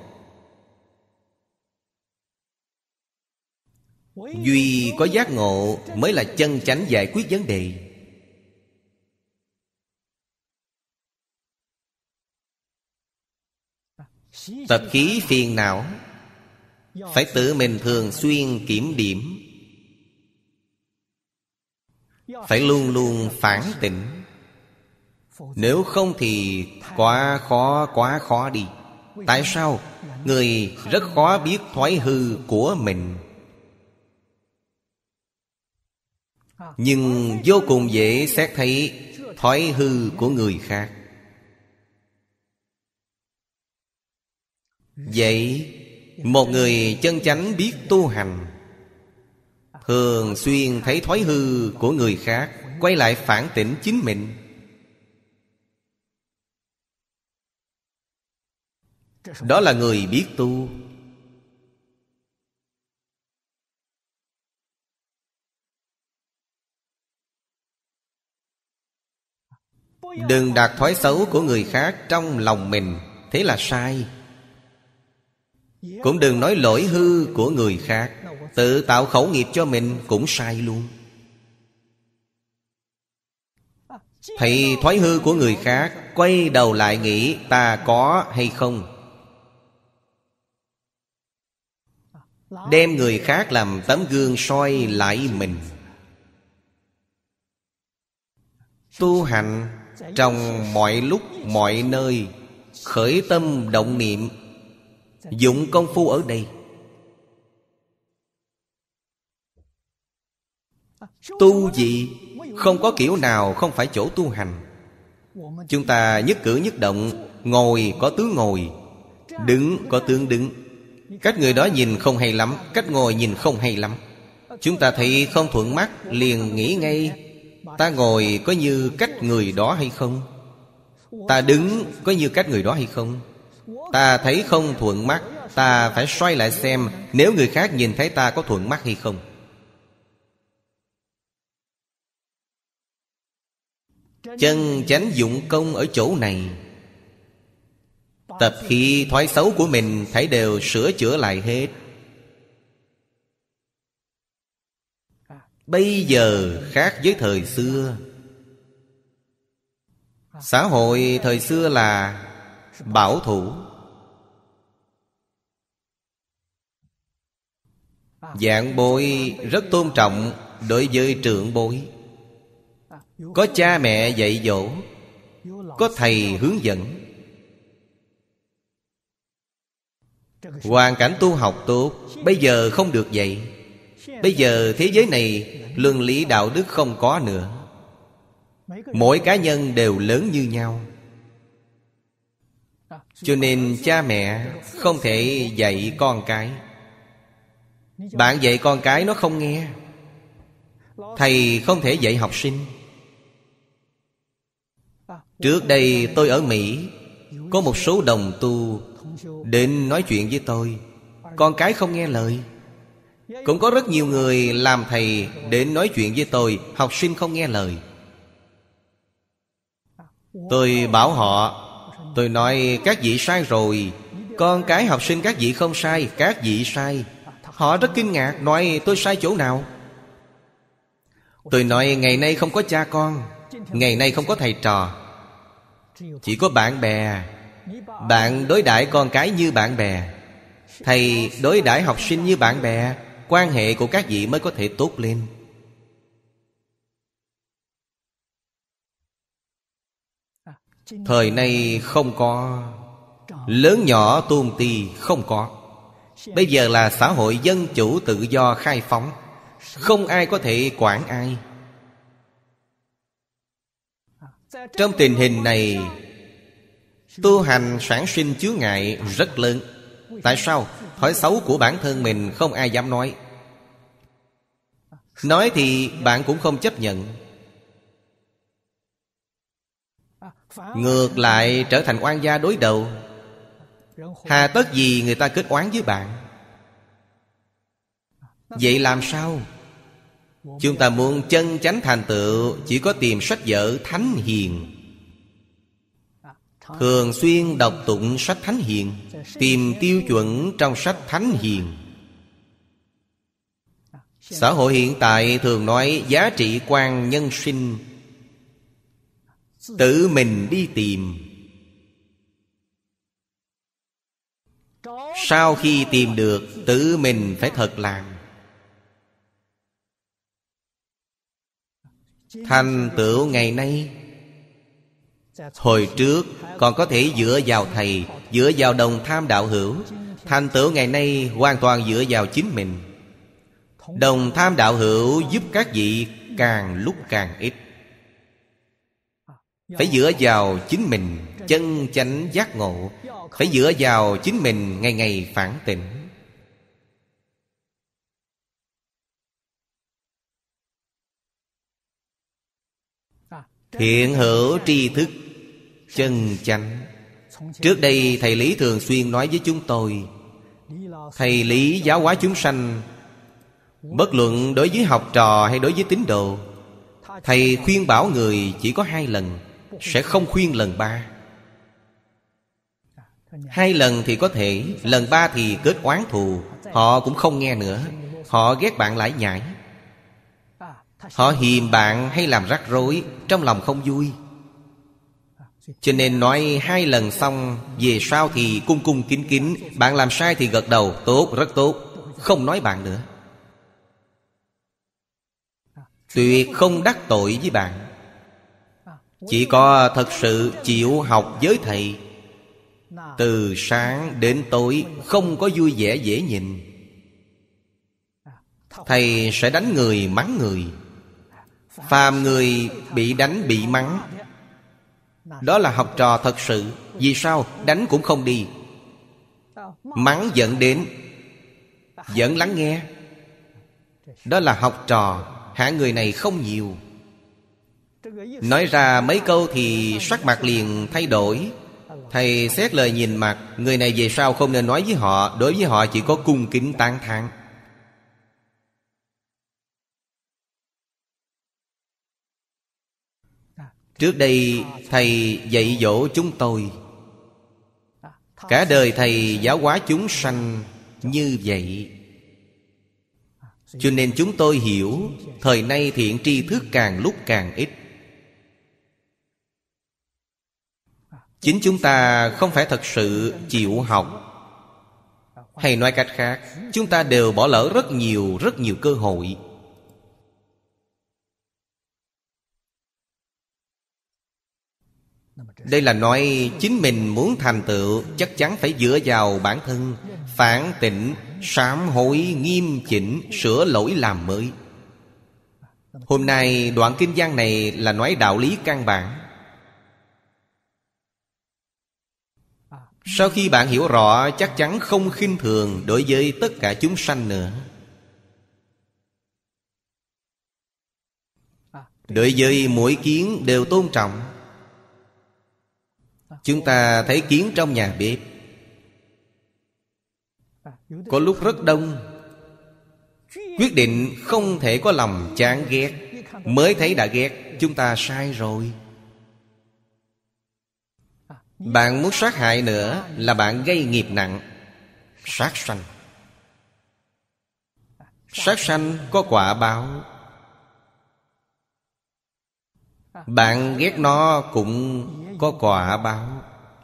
A: Duy có giác ngộ mới là chân chánh giải quyết vấn đề. Tập khí phiền não phải tự mình thường xuyên kiểm điểm, phải luôn luôn phản tỉnh. Nếu không thì quá khó đi. Tại sao? Người rất khó biết thói hư của mình, nhưng vô cùng dễ xét thấy thói hư của người khác. Vậy một người chân chánh biết tu hành, thường xuyên thấy thói hư của người khác, quay lại phản tỉnh chính mình. Đó là người biết tu. Đừng đặt thói xấu của người khác trong lòng mình, thế là sai. Cũng đừng nói lỗi hư của người khác, tự tạo khẩu nghiệp cho mình cũng sai luôn. Thấy thói hư của người khác, quay đầu lại nghĩ ta có hay không. Đem người khác làm tấm gương soi lại mình. Tu hành trong mọi lúc mọi nơi, khởi tâm động niệm, dụng công phu ở đây. Tu gì? Không có kiểu nào không phải chỗ tu hành. Chúng ta nhất cử nhất động, ngồi có tướng ngồi, đứng có tướng đứng. Cách người đó nhìn không hay lắm, cách ngồi nhìn không hay lắm. Chúng ta thấy không thuận mắt, liền nghĩ ngay ta ngồi có như cách người đó hay không, ta đứng có như cách người đó hay không. Ta thấy không thuận mắt, ta phải xoay lại xem nếu người khác nhìn thấy ta có thuận mắt hay không. Chân chánh dụng công ở chỗ này. Tập khí thói xấu của mình thấy đều sửa chữa lại hết. Bây giờ khác với thời xưa. Xã hội thời xưa là bảo thủ, vạn bối rất tôn trọng đối với trưởng bối. Có cha mẹ dạy dỗ, có thầy hướng dẫn. Hoàn cảnh tu học tốt. Bây giờ không được vậy. Bây giờ thế giới này luân lý đạo đức không có nữa. Mỗi cá nhân đều lớn như nhau. Cho nên cha mẹ không thể dạy con cái. Bạn dạy con cái nó không nghe. Thầy không thể dạy học sinh. Trước đây tôi ở Mỹ, có một số đồng tu đến nói chuyện với tôi, con cái không nghe lời. Cũng có rất nhiều người làm thầy đến nói chuyện với tôi, học sinh không nghe lời. Tôi bảo họ, tôi nói các vị sai rồi, con cái học sinh các vị không sai, các vị sai. Họ rất kinh ngạc, nói tôi sai chỗ nào. Tôi nói ngày nay không có cha con, ngày nay không có thầy trò, chỉ có bạn bè. Bạn đối đãi con cái như bạn bè, thầy đối đãi học sinh như bạn bè, quan hệ của các vị mới có thể tốt lên. Thời nay không có lớn nhỏ tôn ti, không có. Bây giờ là xã hội dân chủ tự do khai phóng, không ai có thể quản ai. Trong tình hình này, tu hành sản sinh chướng ngại rất lớn. Tại sao? Thói xấu của bản thân mình không ai dám nói. Nói thì bạn cũng không chấp nhận. Ngược lại trở thành oan gia đối đầu. Hà tất gì người ta kết oán với bạn? Vậy làm sao? Chúng ta muốn chân chánh thành tựu, chỉ có tìm sách vở thánh hiền, thường xuyên đọc tụng sách thánh hiền, tìm tiêu chuẩn trong sách thánh hiền. Xã hội hiện tại thường nói giá trị quan nhân sinh, tự mình đi tìm. Sau khi tìm được, tự mình phải thật làm. Thành tựu ngày nay, hồi trước còn có thể dựa vào thầy, dựa vào đồng tham đạo hữu. Thành tựu ngày nay hoàn toàn dựa vào chính mình. Đồng tham đạo hữu giúp các vị càng lúc càng ít. Phải dựa vào chính mình chân chánh giác ngộ. Phải dựa vào chính mình ngày ngày phản tỉnh. Thiện hữu tri thức chân chánh. Trước đây Thầy Lý thường xuyên nói với chúng tôi, Thầy Lý giáo hóa chúng sanh, bất luận đối với học trò hay đối với tín đồ, Thầy khuyên bảo người chỉ có 2 lần, sẽ không khuyên lần 3. 2 lần thì có thể, lần 3 thì kết oán thù. Họ cũng không nghe nữa. Họ ghét bạn lải nhải. Họ hiềm bạn hay làm rắc rối, trong lòng không vui. Cho nên nói 2 lần xong, về sau thì cung cung kính kính. Bạn làm sai thì gật đầu, tốt, rất tốt, không nói bạn nữa. Tuyệt không đắc tội với bạn. Chỉ có thật sự chịu học với thầy, từ sáng đến tối không có vui vẻ dễ nhìn. Thầy sẽ đánh người, mắng người. Phàm người bị đánh, bị mắng, đó là học trò thật sự. Vì sao? Đánh cũng không đi, mắng giận đến, vẫn lắng nghe. Đó là học trò. Hạng người này không nhiều. Nói ra mấy câu thì sắc mặt liền thay đổi. Thầy xét lời nhìn mặt, người này về sau không nên nói với họ. Đối với họ chỉ có cung kính tán thán. Trước đây Thầy dạy dỗ chúng tôi, cả đời Thầy giáo hóa chúng sanh như vậy. Cho nên chúng tôi hiểu, thời nay thiện tri thức càng lúc càng ít. Chính chúng ta không phải thật sự chịu học. Hay nói cách khác, chúng ta đều bỏ lỡ rất nhiều cơ hội. Đây là nói chính mình muốn thành tựu, chắc chắn phải dựa vào bản thân, phản tỉnh, sám hối, nghiêm chỉnh, sửa lỗi làm mới. Hôm nay đoạn kinh văn này là nói đạo lý căn bản. Sau khi bạn hiểu rõ, chắc chắn không khinh thường đối với tất cả chúng sanh nữa. Đối với mỗi kiến đều tôn trọng. Chúng ta thấy kiến trong nhà bếp, có lúc rất đông, quyết định không thể có lòng chán ghét. Mới thấy đã ghét, chúng ta sai rồi. Bạn muốn sát hại nữa là bạn gây nghiệp nặng. Sát sanh. Sát sanh có quả báo. Bạn ghét nó cũng có quả báo.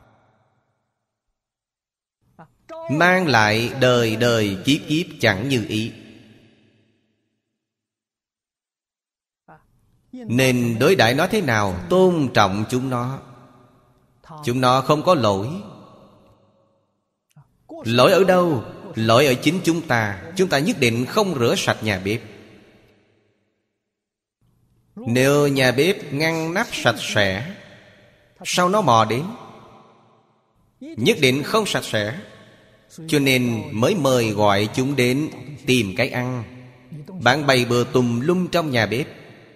A: Mang lại đời đời kiếp kiếp chẳng như ý. Nên đối đãi nó thế nào? Tôn trọng chúng nó. Chúng nó không có lỗi. Lỗi ở đâu? Lỗi ở chính chúng ta. Chúng ta nhất định không rửa sạch nhà bếp. Nếu nhà bếp ngăn nắp sạch sẽ, sao nó mò đến? Nhất định không sạch sẽ. Cho nên mới mời gọi chúng đến tìm cái ăn. Bạn bày bừa tùm lum trong nhà bếp,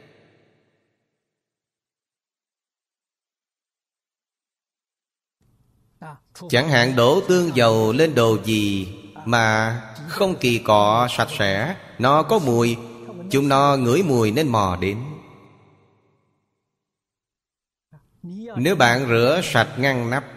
A: chẳng hạn đổ tương dầu lên đồ gì mà không kỳ cọ sạch sẽ, nó có mùi, chúng nó ngửi mùi nên mò đến. Nếu bạn rửa sạch ngăn nắp,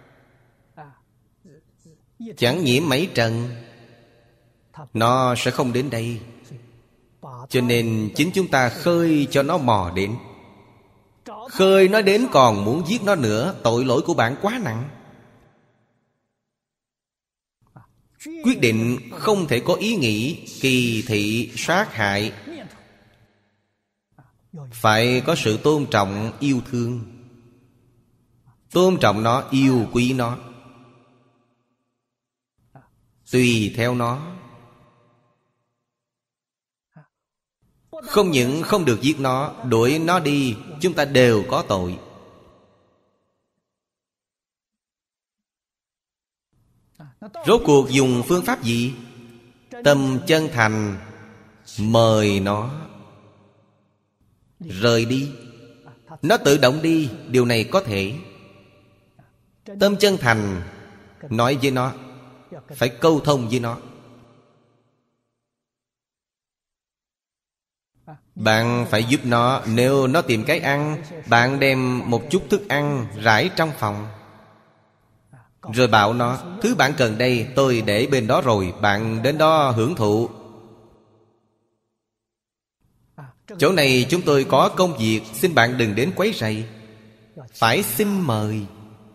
A: chẳng nhiễm mấy trần, nó sẽ không đến đây. Cho nên chính chúng ta khơi cho nó mò đến. Khơi nó đến còn muốn giết nó nữa, tội lỗi của bạn quá nặng. Quyết định không thể có ý nghĩ kỳ thị sát hại. Phải có sự tôn trọng yêu thương. Tôn trọng nó, yêu quý nó, tùy theo nó. Không những không được giết nó, đuổi nó đi, chúng ta đều có tội. Rốt cuộc dùng phương pháp gì? Tâm chân thành mời nó rời đi. Nó tự động đi, điều này có thể. Tâm chân thành nói với nó, phải câu thông với nó. Bạn phải giúp nó. Nếu nó tìm cái ăn, bạn đem một chút thức ăn rải trong phòng, rồi bảo nó, thứ bạn cần đây tôi để bên đó rồi, bạn đến đó hưởng thụ. Chỗ này chúng tôi có công việc, xin bạn đừng đến quấy rầy. Phải xin mời.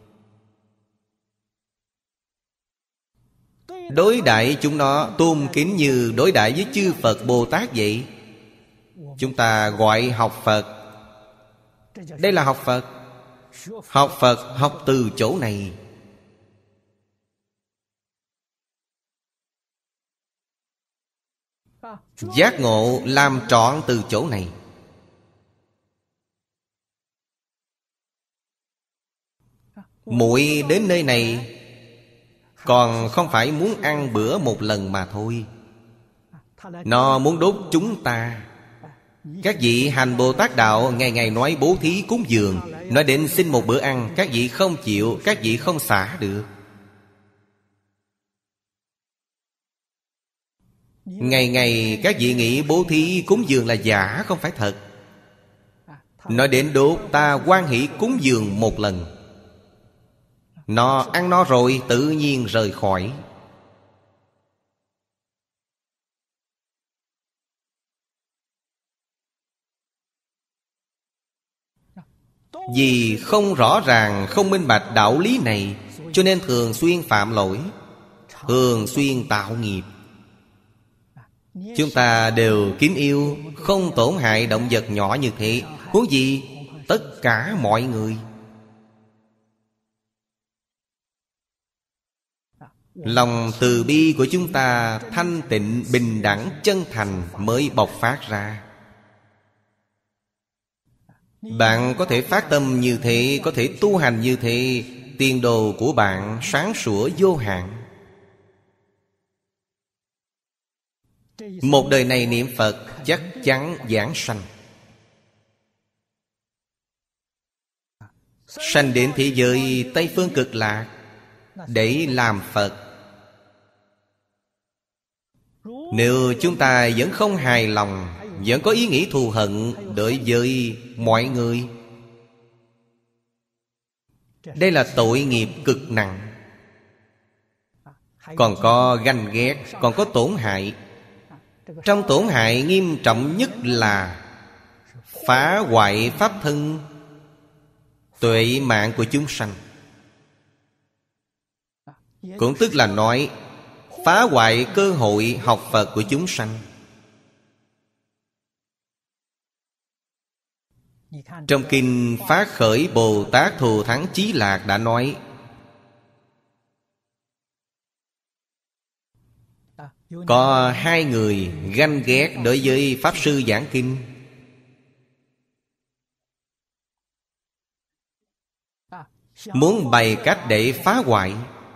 A: Đối đãi chúng nó tôn kính như đối đãi với chư Phật Bồ Tát vậy. Chúng ta gọi học Phật. Đây là học Phật. Học Phật học từ chỗ này. Giác ngộ làm trọn từ chỗ này. Muội đến nơi này còn không phải muốn ăn bữa một lần mà thôi. Nó muốn đốt chúng ta. Các vị hành Bồ Tát Đạo ngày ngày nói bố thí cúng dường, nói đến xin một bữa ăn, các vị không chịu, các vị không xả được. Ngày ngày các vị nghĩ bố thí cúng dường là giả, không phải thật. Nói đến đốt, ta hoan hỷ cúng dường một lần. Nó ăn no rồi tự nhiên rời khỏi. Vì không rõ ràng, không minh bạch đạo lý này, cho nên thường xuyên phạm lỗi, thường xuyên tạo nghiệp. Chúng ta đều kính yêu, không tổn hại động vật nhỏ như thế, huống gì tất cả mọi người. Lòng từ bi của chúng ta thanh tịnh, bình đẳng, chân thành mới bộc phát ra. Bạn có thể phát tâm như thế, có thể tu hành như thế, tiền đồ của bạn sáng sủa vô hạn. Một đời này niệm Phật chắc chắn giảng sanh. Sanh đến thế giới Tây Phương Cực Lạc để làm Phật. Nếu chúng ta vẫn không hài lòng, vẫn có ý nghĩ thù hận đối với mọi người, đây là tội nghiệp cực nặng. Còn có ganh ghét, còn có tổn hại. Trong tổn hại nghiêm trọng nhất là phá hoại pháp thân, tuệ mạng của chúng sanh. Cũng tức là nói phá hoại cơ hội học Phật của chúng sanh. Trong kinh Phát Khởi Bồ Tát Thù Thắng Chí Lạc đã nói, có hai người ganh ghét đối với Pháp Sư giảng kinh. Muốn bày cách để phá hoại,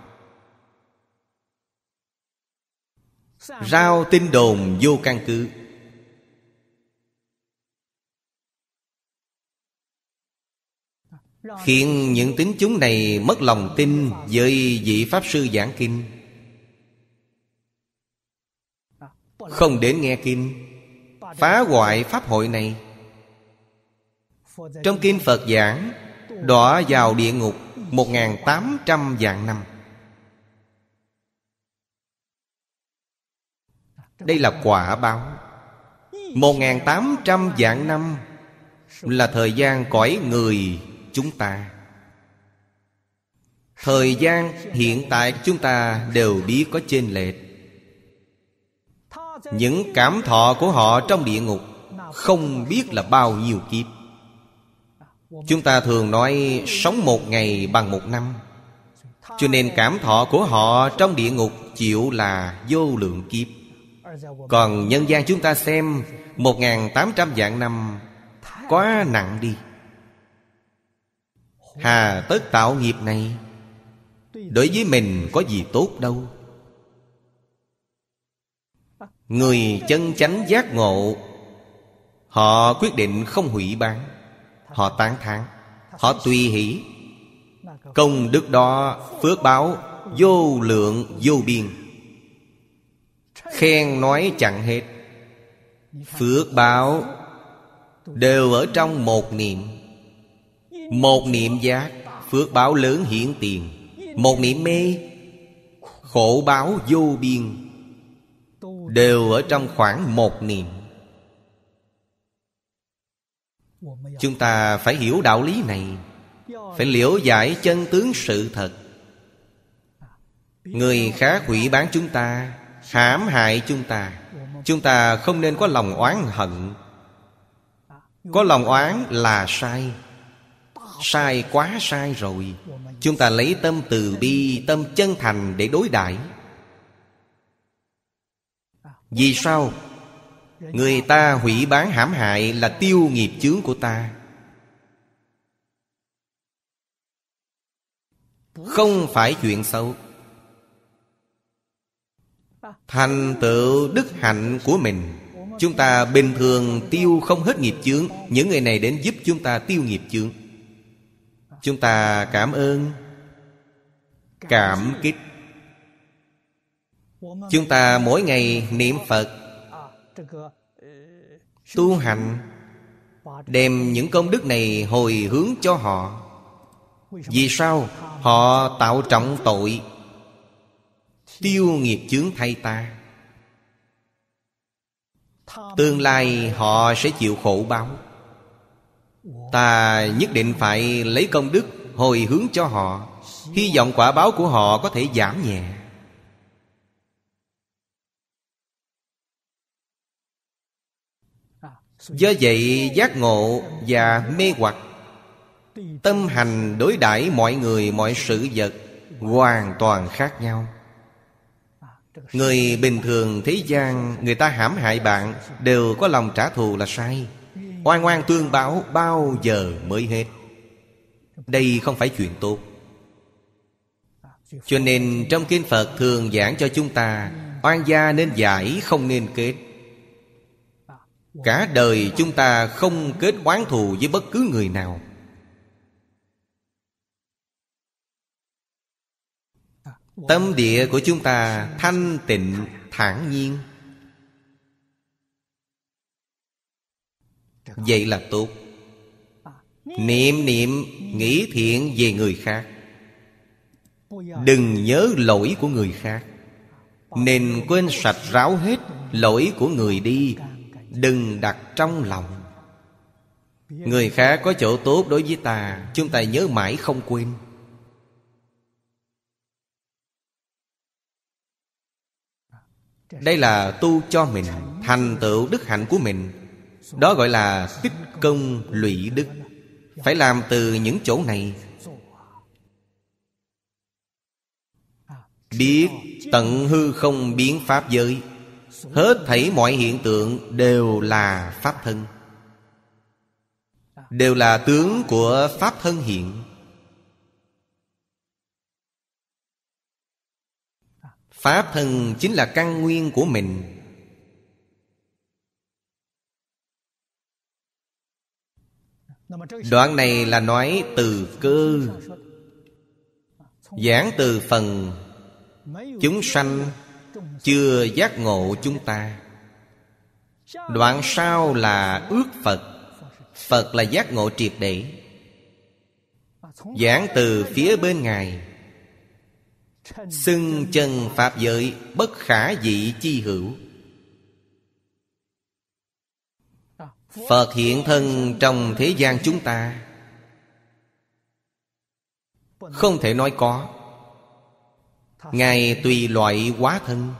A: rao tin đồn vô căn cứ. Khiến những tín chúng này mất lòng tin với vị Pháp Sư giảng kinh, không đến nghe kinh, phá hoại pháp hội này. Trong kinh Phật giảng, đọa vào địa ngục 1.800 vạn năm. Đây là quả báo. 1.800 vạn năm là thời gian cõi người chúng ta. Thời gian hiện tại chúng ta đều biết có chênh lệch. Những cảm thọ của họ trong địa ngục không biết là bao nhiêu kiếp. Chúng ta thường nói sống một ngày bằng một năm, cho nên cảm thọ của họ trong địa ngục chịu là vô lượng kiếp. Còn nhân gian chúng ta xem 1.800 vạn năm quá nặng đi. Hà tất tạo nghiệp này, đối với mình có gì tốt đâu. Người chân chánh giác ngộ, họ quyết định không hủy bán. Họ tán thán, họ tùy hỷ. Công đức đó phước báo vô lượng vô biên, khen nói chẳng hết. Phước báo đều ở trong một niệm. Một niệm giác, phước báo lớn hiển tiền. Một niệm mê, khổ báo vô biên, đều ở trong khoảng một niệm. Chúng ta phải hiểu đạo lý này, phải liễu giải chân tướng sự thật. Người khác hủy bán chúng ta, hãm hại chúng ta không nên có lòng oán hận. Có lòng oán là sai. Sai quá sai rồi. Chúng ta lấy tâm từ bi, tâm chân thành để đối đãi. Vì sao? Người ta hủy bán hãm hại là tiêu nghiệp chướng của ta, không phải chuyện xấu. Thành tựu đức hạnh của mình. Chúng ta bình thường tiêu không hết nghiệp chướng, những người này đến giúp chúng ta tiêu nghiệp chướng. Chúng ta cảm ơn, cảm kích. Chúng ta mỗi ngày niệm Phật, tu hành, đem những công đức này hồi hướng cho họ. Vì sao? Họ tạo trọng tội, tiêu nghiệp chướng thay ta. Tương lai họ sẽ chịu khổ báo. Ta nhất định phải lấy công đức hồi hướng cho họ, hy vọng quả báo của họ có thể giảm nhẹ. Do vậy giác ngộ và mê hoặc, tâm hành đối đãi mọi người mọi sự vật hoàn toàn khác nhau. Người bình thường thế gian, người ta hãm hại bạn đều có lòng trả thù là sai. Oan oan tương báo bao giờ mới hết. Đây không phải chuyện tốt. Cho nên trong kinh Phật thường giảng cho chúng ta, oan gia nên giải, không nên kết. Cả đời chúng ta không kết oán thù với bất cứ người nào. Tâm địa của chúng ta thanh tịnh, thản nhiên. Vậy là tốt. Niệm niệm nghĩ thiện về người khác, đừng nhớ lỗi của người khác. Nên quên sạch ráo hết lỗi của người đi, đừng đặt trong lòng. Người khác có chỗ tốt đối với ta, chúng ta nhớ mãi không quên. Đây là tu cho mình, thành tựu đức hạnh của mình. Đó gọi là tích công lũy đức. Phải làm từ những chỗ này. Biết tận hư không biến pháp giới, hết thảy mọi hiện tượng đều là pháp thân, đều là tướng của pháp thân hiện. Pháp thân chính là căn nguyên của mình. Đoạn này là nói từ cơ, giảng từ phần chúng sanh chưa giác ngộ chúng ta. Đoạn sau là ước Phật. Phật là giác ngộ triệt để. Giảng từ phía bên Ngài, xưng chân pháp giới bất khả dị chi hữu. Phật hiện thân trong thế gian chúng ta, Không thể nói có. Ngài tùy loại hóa thân,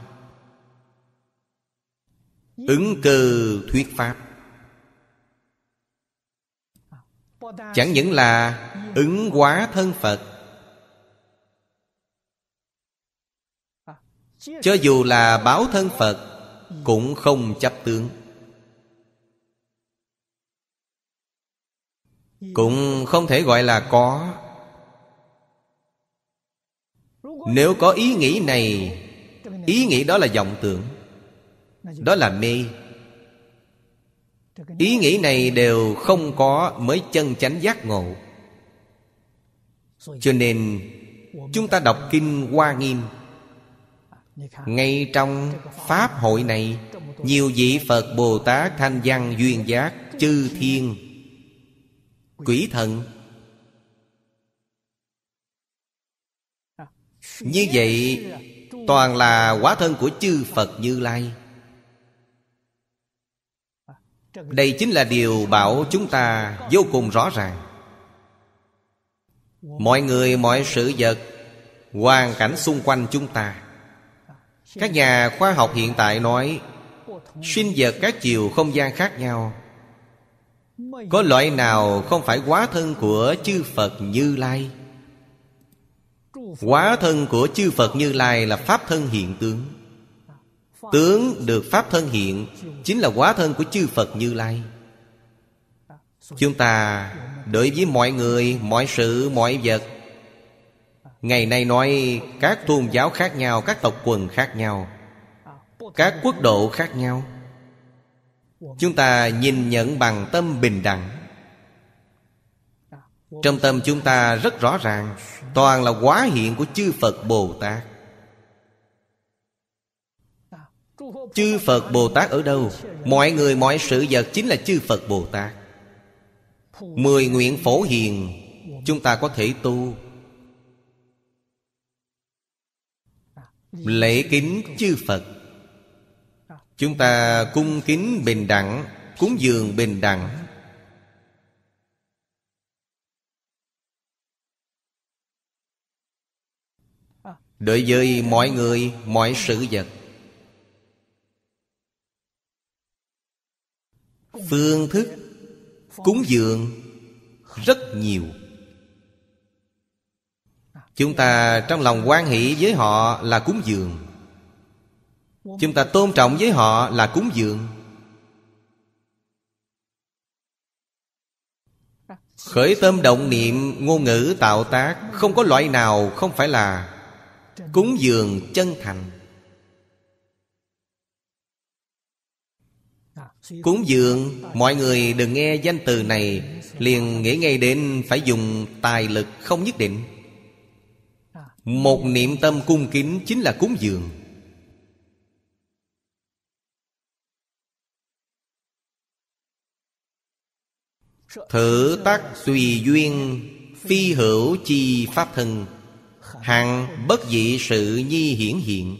A: ứng cơ thuyết pháp. Chẳng những là ứng hóa thân Phật, cho dù là báo thân Phật cũng không chấp tướng, cũng không thể gọi là có. Nếu có ý nghĩ này, ý nghĩ đó là vọng tưởng, đó là mê. Ý nghĩ này đều không có mới chân chánh giác ngộ. Cho nên chúng ta đọc kinh Hoa Nghiêm, ngay trong Pháp hội này, nhiều vị Phật Bồ Tát Thanh Văn Duyên Giác, chư thiên, quỷ thần, như vậy toàn là hóa thân của chư Phật Như Lai. Đây chính là điều bảo chúng ta vô cùng rõ ràng. Mọi người, mọi sự vật, hoàn cảnh xung quanh chúng ta. Các nhà khoa học hiện tại nói sinh vật các chiều không gian khác nhau, có loại nào không phải hóa thân của chư Phật Như Lai? Hóa thân của chư Phật Như Lai là Pháp thân hiện tướng. Tướng được Pháp thân hiện chính là hóa thân của chư Phật Như Lai. Chúng ta đối với mọi người, mọi sự, mọi vật, ngày nay nói các tôn giáo khác nhau, các tộc quần khác nhau, các quốc độ khác nhau, chúng ta nhìn nhận bằng tâm bình đẳng. Trong tâm chúng ta rất rõ ràng, toàn là hóa hiện của chư Phật Bồ Tát. Chư Phật Bồ Tát ở đâu? Mọi người, mọi sự vật chính là chư Phật Bồ Tát. 10 nguyện phổ hiền chúng ta có thể tu. Lễ kính chư Phật, chúng ta cung kính bình đẳng, cúng dường bình đẳng. Đối với mọi người, mọi sự vật, phương thức cúng dường rất nhiều. Chúng ta trong lòng hoan hỷ với họ là cúng dường, chúng ta tôn trọng với họ là cúng dường. Khởi tâm động niệm, ngôn ngữ tạo tác, không có loại nào không phải là cúng dường chân thành. Cúng dường, mọi người đừng nghe danh từ này liền nghĩ ngay đến phải dùng tài lực, không nhất định. Một niệm tâm cung kính chính là cúng dường. Thử tác tùy duyên, phi hữu chi pháp thân, hằng bất dị sự nhi hiển hiện.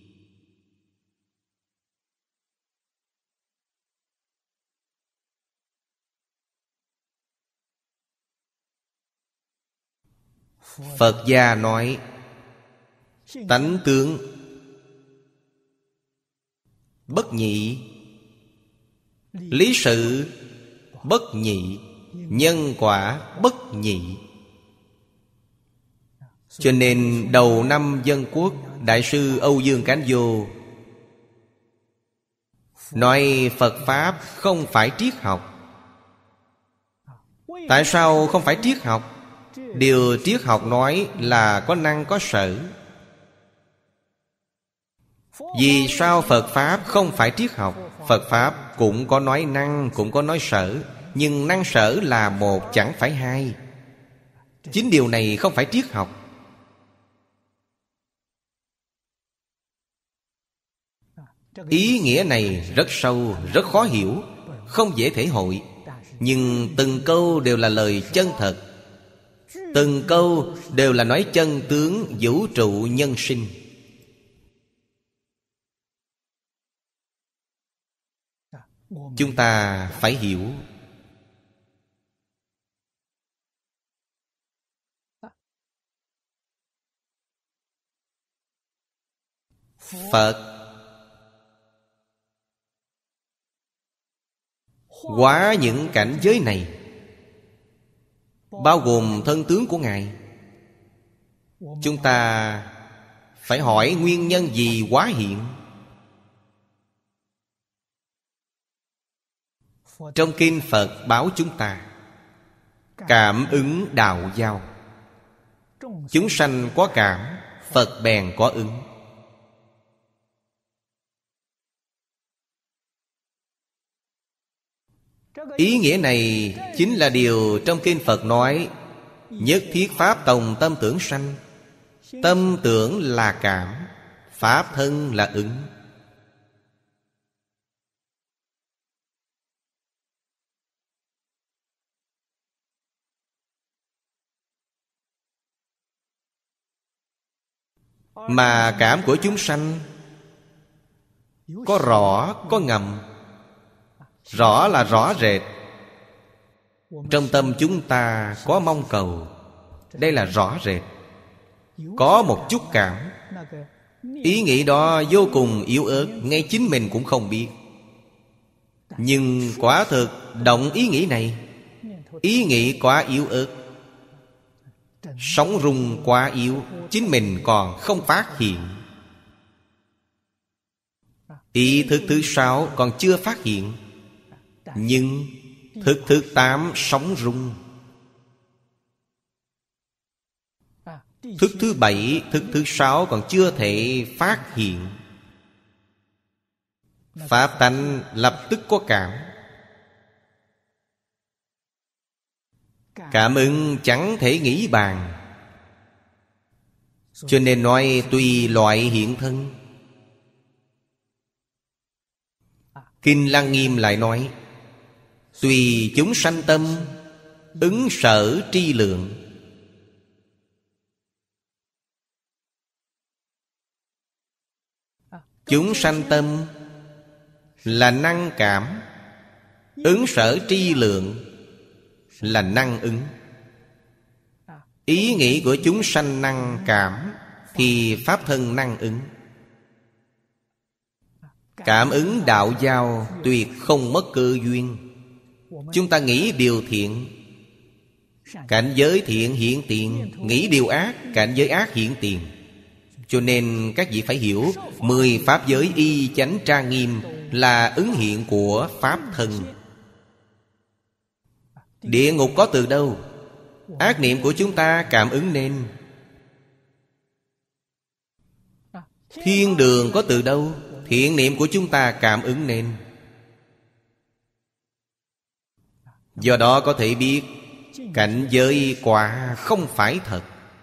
A: Phật gia nói tánh tướng bất nhị, lý sự bất nhị, nhân quả bất nhị. Cho nên đầu năm Dân Quốc, Đại sư Âu Dương Cánh Vô nói Phật Pháp không phải triết học. Tại sao không phải triết học? Điều triết học nói là có năng có sở. Vì sao Phật Pháp không phải triết học? Phật Pháp cũng có nói năng, cũng có nói sở, nhưng năng sở là một, chẳng phải hai. Chính điều này không phải triết học. Ý nghĩa này rất sâu, rất khó hiểu, không dễ thể hội. Nhưng từng câu đều là lời chân thật, từng câu đều là nói chân tướng vũ trụ nhân sinh. Chúng ta phải hiểu. Phật hóa những cảnh giới này, bao gồm thân tướng của Ngài. Chúng ta phải hỏi nguyên nhân gì hóa hiện. Trong kinh Phật báo chúng ta cảm ứng đạo giao. Chúng sanh có cảm, Phật bèn có ứng. Ý nghĩa này chính là điều trong kinh Phật nói: nhất thiết pháp tòng tâm tưởng sanh. Tâm tưởng là cảm, pháp thân là ứng. Mà cảm của chúng sanh có rõ, có ngầm. Rõ là rõ rệt. Trong tâm chúng ta có mong cầu, đây là rõ rệt. Có một chút cảm, ý nghĩ đó vô cùng yếu ớt, ngay chính mình cũng không biết. Nhưng quả thực động ý nghĩ này, ý nghĩ quá yếu ớt, sóng rung quá yếu, chính mình còn không phát hiện. Ý thức thứ 6 còn chưa phát hiện, nhưng thức thứ 8 sóng rung. Thức thứ 7, thức thứ 6 còn chưa thể phát hiện. Pháp tánh lập tức có cảm. Cảm ứng chẳng thể nghĩ bàn. Cho nên nói tùy loại hiện thân. Kinh Lăng Nghiêm lại nói tùy chúng sanh tâm, ứng sở tri lượng. Chúng sanh tâm là năng cảm, ứng sở tri lượng là năng ứng. Ý nghĩ của chúng sanh năng cảm thì pháp thân năng ứng. Cảm ứng đạo giao tuyệt không mất cơ duyên. Chúng ta nghĩ điều thiện, cảnh giới thiện hiện tiền. Nghĩ điều ác, cảnh giới ác hiện tiền. Cho nên các vị phải hiểu 10 pháp giới y chánh trang nghiêm là ứng hiện của pháp thân. Địa ngục có từ đâu? Ác niệm của chúng ta cảm ứng nên. Thiên đường có từ đâu? Thiện niệm của chúng ta cảm ứng nên. Do đó có thể biết cảnh giới quả không phải thật.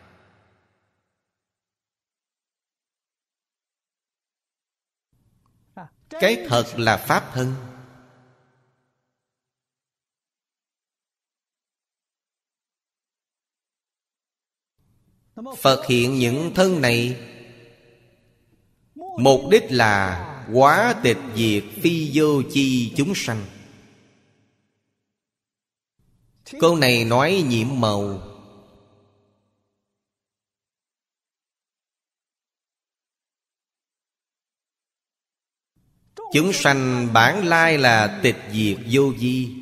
A: Cái thật là pháp thân. Phật hiện những thân này mục đích là hóa tịch diệt phi vô chi chúng sanh. Câu này nói nhiệm màu. Chúng sanh bản lai là tịch diệt vô vi.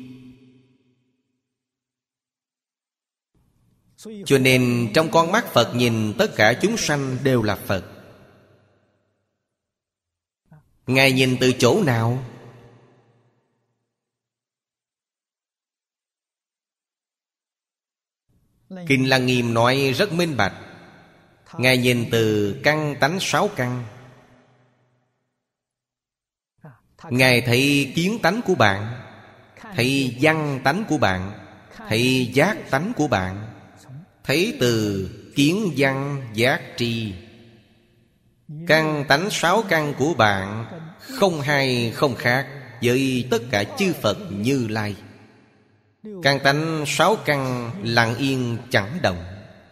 A: Cho nên trong con mắt Phật nhìn tất cả chúng sanh đều là Phật. Ngài nhìn từ chỗ nào? Kinh Lăng Nghiêm nói rất minh bạch. Ngài nhìn từ căn tánh 6 căn. Ngài thấy kiến tánh của bạn, thấy văn tánh của bạn, thấy giác tánh của bạn. Thấy từ kiến văn giác tri. Căn tánh 6 căn của bạn không hay không khác với tất cả chư Phật Như Lai. Căn tánh 6 căn lặng yên chẳng động.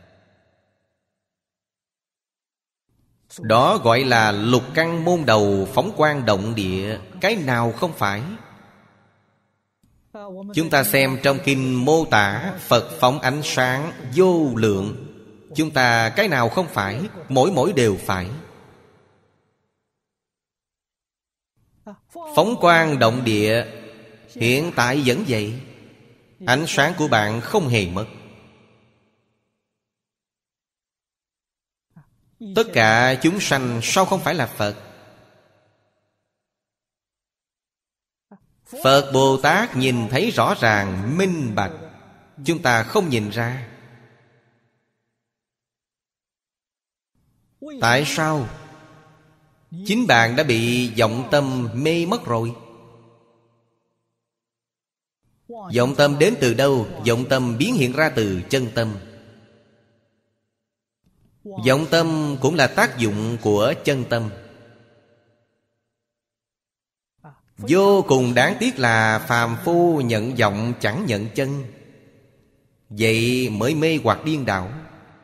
A: Đó gọi là lục căn môn đầu phóng quang động địa. Cái nào không phải? Chúng ta xem trong kinh mô tả Phật phóng ánh sáng vô lượng. Chúng ta cái nào không phải? Mỗi mỗi đều phải. Phóng quang động địa, hiện tại vẫn vậy. Ánh sáng của bạn không hề mất. Tất cả chúng sanh sao không phải là Phật? Phật Bồ Tát nhìn thấy rõ ràng, minh bạch. Chúng ta không nhìn ra. Tại sao? Chính bạn đã bị vọng tâm mê mất rồi. Vọng tâm đến từ đâu? Vọng tâm biến hiện ra từ chân tâm. Vọng tâm cũng là tác dụng của chân tâm. Vô cùng đáng tiếc là phàm phu nhận vọng chẳng nhận chân. Vậy mới mê hoặc điên đảo.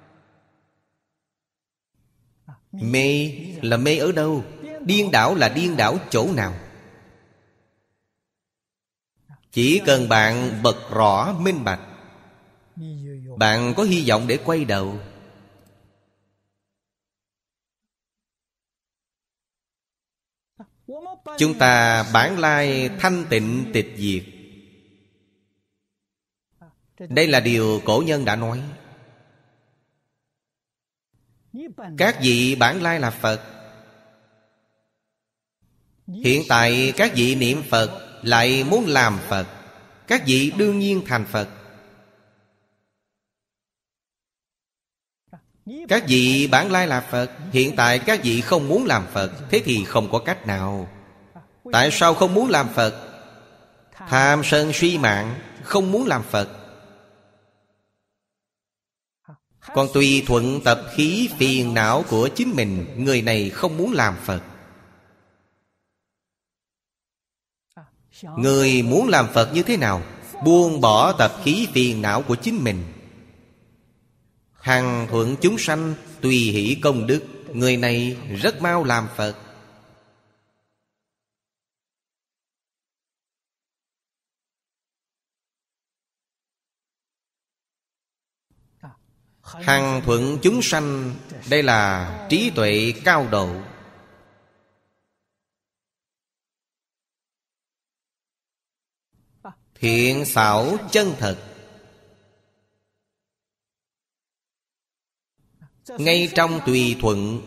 A: Mê là mê ở đâu? Điên đảo là điên đảo chỗ nào? Chỉ cần bạn bật rõ minh bạch, bạn có hy vọng để quay đầu. Chúng ta bản lai thanh tịnh tịch diệt. Đây là điều cổ nhân đã nói. Các vị bản lai là Phật. Hiện tại các vị niệm Phật lại muốn làm Phật. Các vị đương nhiên thành Phật. Các vị bản lai là Phật. Hiện tại các vị không muốn làm Phật. Thế thì không có cách nào. Tại sao không muốn làm Phật? Tham sân si mạng, không muốn làm Phật. Còn tùy thuận tập khí phiền não của chính mình, người này không muốn làm Phật. Người muốn làm Phật như thế nào? Buông bỏ tập khí phiền não của chính mình, hằng thuận chúng sanh, tùy hỷ công đức. Người này rất mau làm Phật. Hằng thuận chúng sanh, đây là trí tuệ cao độ. Thiện xảo chân thật. Ngay trong tùy thuận,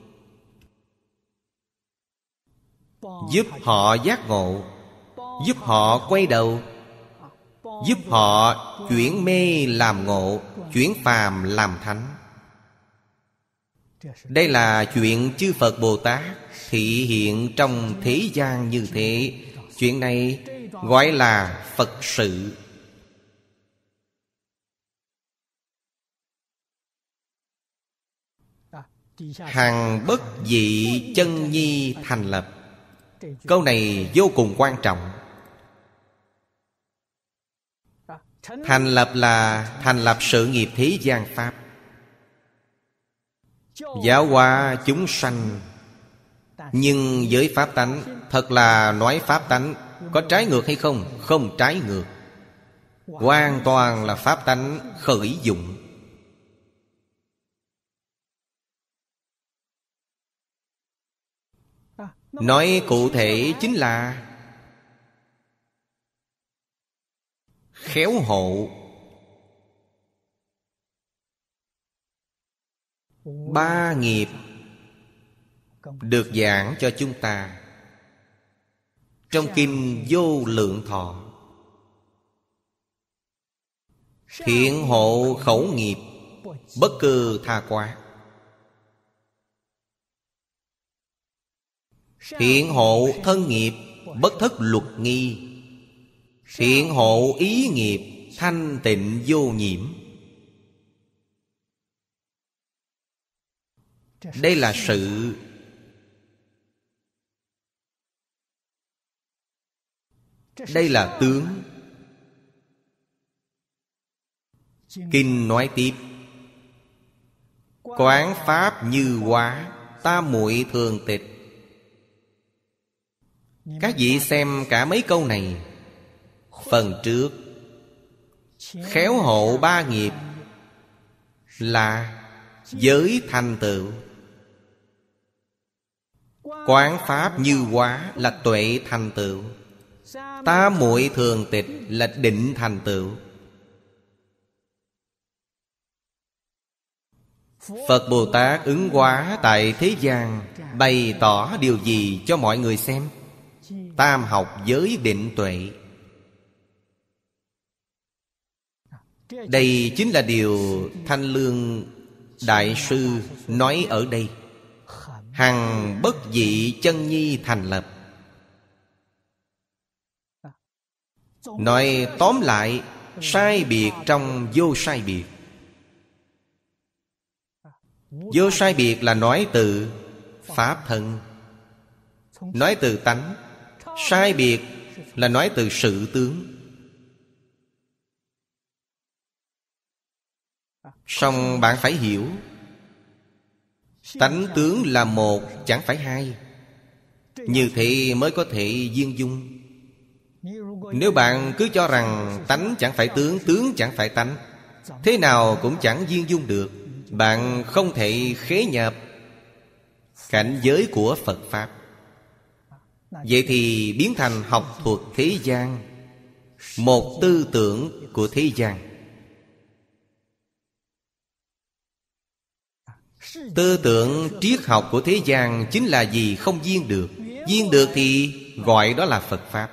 A: giúp họ giác ngộ, giúp họ quay đầu, giúp họ chuyển mê làm ngộ, chuyển phàm làm thánh. Đây là chuyện chư Phật Bồ Tát thị hiện trong thế gian như thế. Chuyện này gọi là Phật sự. Hằng bất dị chân nhi thành lập. Câu này vô cùng quan trọng. Thành lập là thành lập sự nghiệp thế gian Pháp, giáo hóa chúng sanh. Nhưng với Pháp tánh, thật là nói Pháp tánh, có trái ngược hay không? Không trái ngược. Hoàn toàn là Pháp tánh khởi dụng. Nói cụ thể chính là khéo hộ. Ba nghiệp được giảng cho chúng ta trong Kinh Vô Lượng Thọ. Thiện hộ khẩu nghiệp, bất cư tha quá. Thiện hộ thân nghiệp, bất thất luật nghi. Thiện hộ ý nghiệp, thanh tịnh vô nhiễm. Đây là sự. Đây là tướng. Kinh nói tiếp: quán pháp như hóa, tam muội thường tịch. Các vị xem cả mấy câu này. Phần trước khéo hộ ba nghiệp là giới thành tựu. Quán pháp như hóa là tuệ thành tựu. Tam muội thường tịch là định thành tựu. Phật Bồ Tát ứng hóa tại thế gian, bày tỏ điều gì cho mọi người xem? Tam học giới định tuệ. Đây chính là điều Thanh Lương Đại Sư nói ở đây. Hằng bất dị chân nhi thành lập. Nói tóm lại, sai biệt trong vô sai biệt. Vô sai biệt là nói từ pháp thân, nói từ tánh. Sai biệt là nói từ sự tướng. Song bạn phải hiểu, tánh tướng là một, chẳng phải hai. Như thế mới có thể viên dung. Nếu bạn cứ cho rằng tánh chẳng phải tướng, tướng chẳng phải tánh, thế nào cũng chẳng viên dung được. Bạn không thể khế nhập cảnh giới của Phật Pháp. Vậy thì biến thành học thuật thế gian, một tư tưởng của thế gian. Tư tưởng triết học của thế gian chính là gì? Không viên được. Viên được thì gọi đó là Phật Pháp.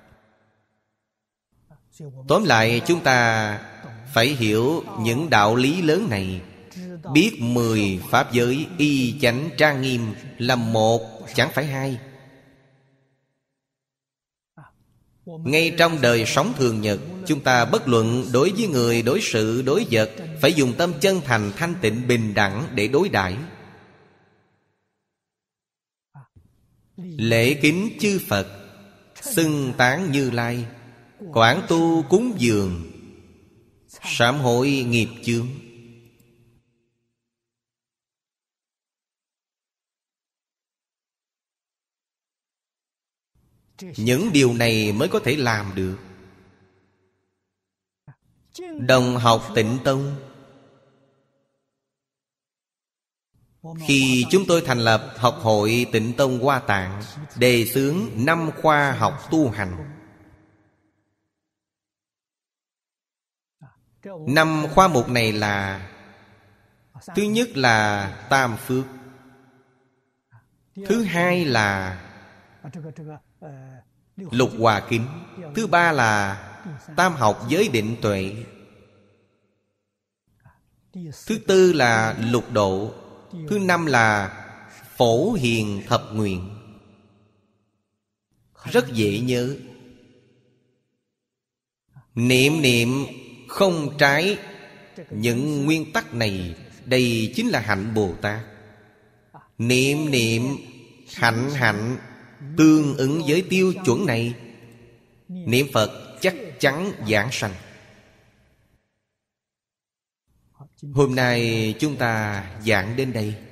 A: Tóm lại, chúng ta phải hiểu những đạo lý lớn này. Biết 10 pháp giới y chánh trang nghiêm là một, chẳng phải hai. Ngay trong đời sống thường nhật, chúng ta bất luận đối với người, đối sự, đối vật, phải dùng tâm chân thành, thanh tịnh, bình đẳng để đối đãi. Lễ kính chư Phật, xưng tán Như Lai, quảng tu cúng dường, sám hối nghiệp chướng. Những điều này mới có thể làm được. Đồng học Tịnh Tông, khi chúng tôi thành lập học hội Tịnh Tông Hoa Tạng, đề xướng 5 khoa học tu hành. 5 khoa mục này là: thứ nhất là Tam Phước, thứ hai là Lục Hòa Kính, thứ ba là Tam học giới định tuệ, thứ tư là Lục độ, thứ năm là Phổ Hiền Thập Nguyện. Rất dễ nhớ. Niệm niệm không trái những nguyên tắc này, đây chính là hạnh Bồ Tát. Niệm niệm hạnh hạnh tương ứng với tiêu chuẩn này, niệm Phật chắc chắn giảng sanh. Hôm nay chúng ta giảng đến đây.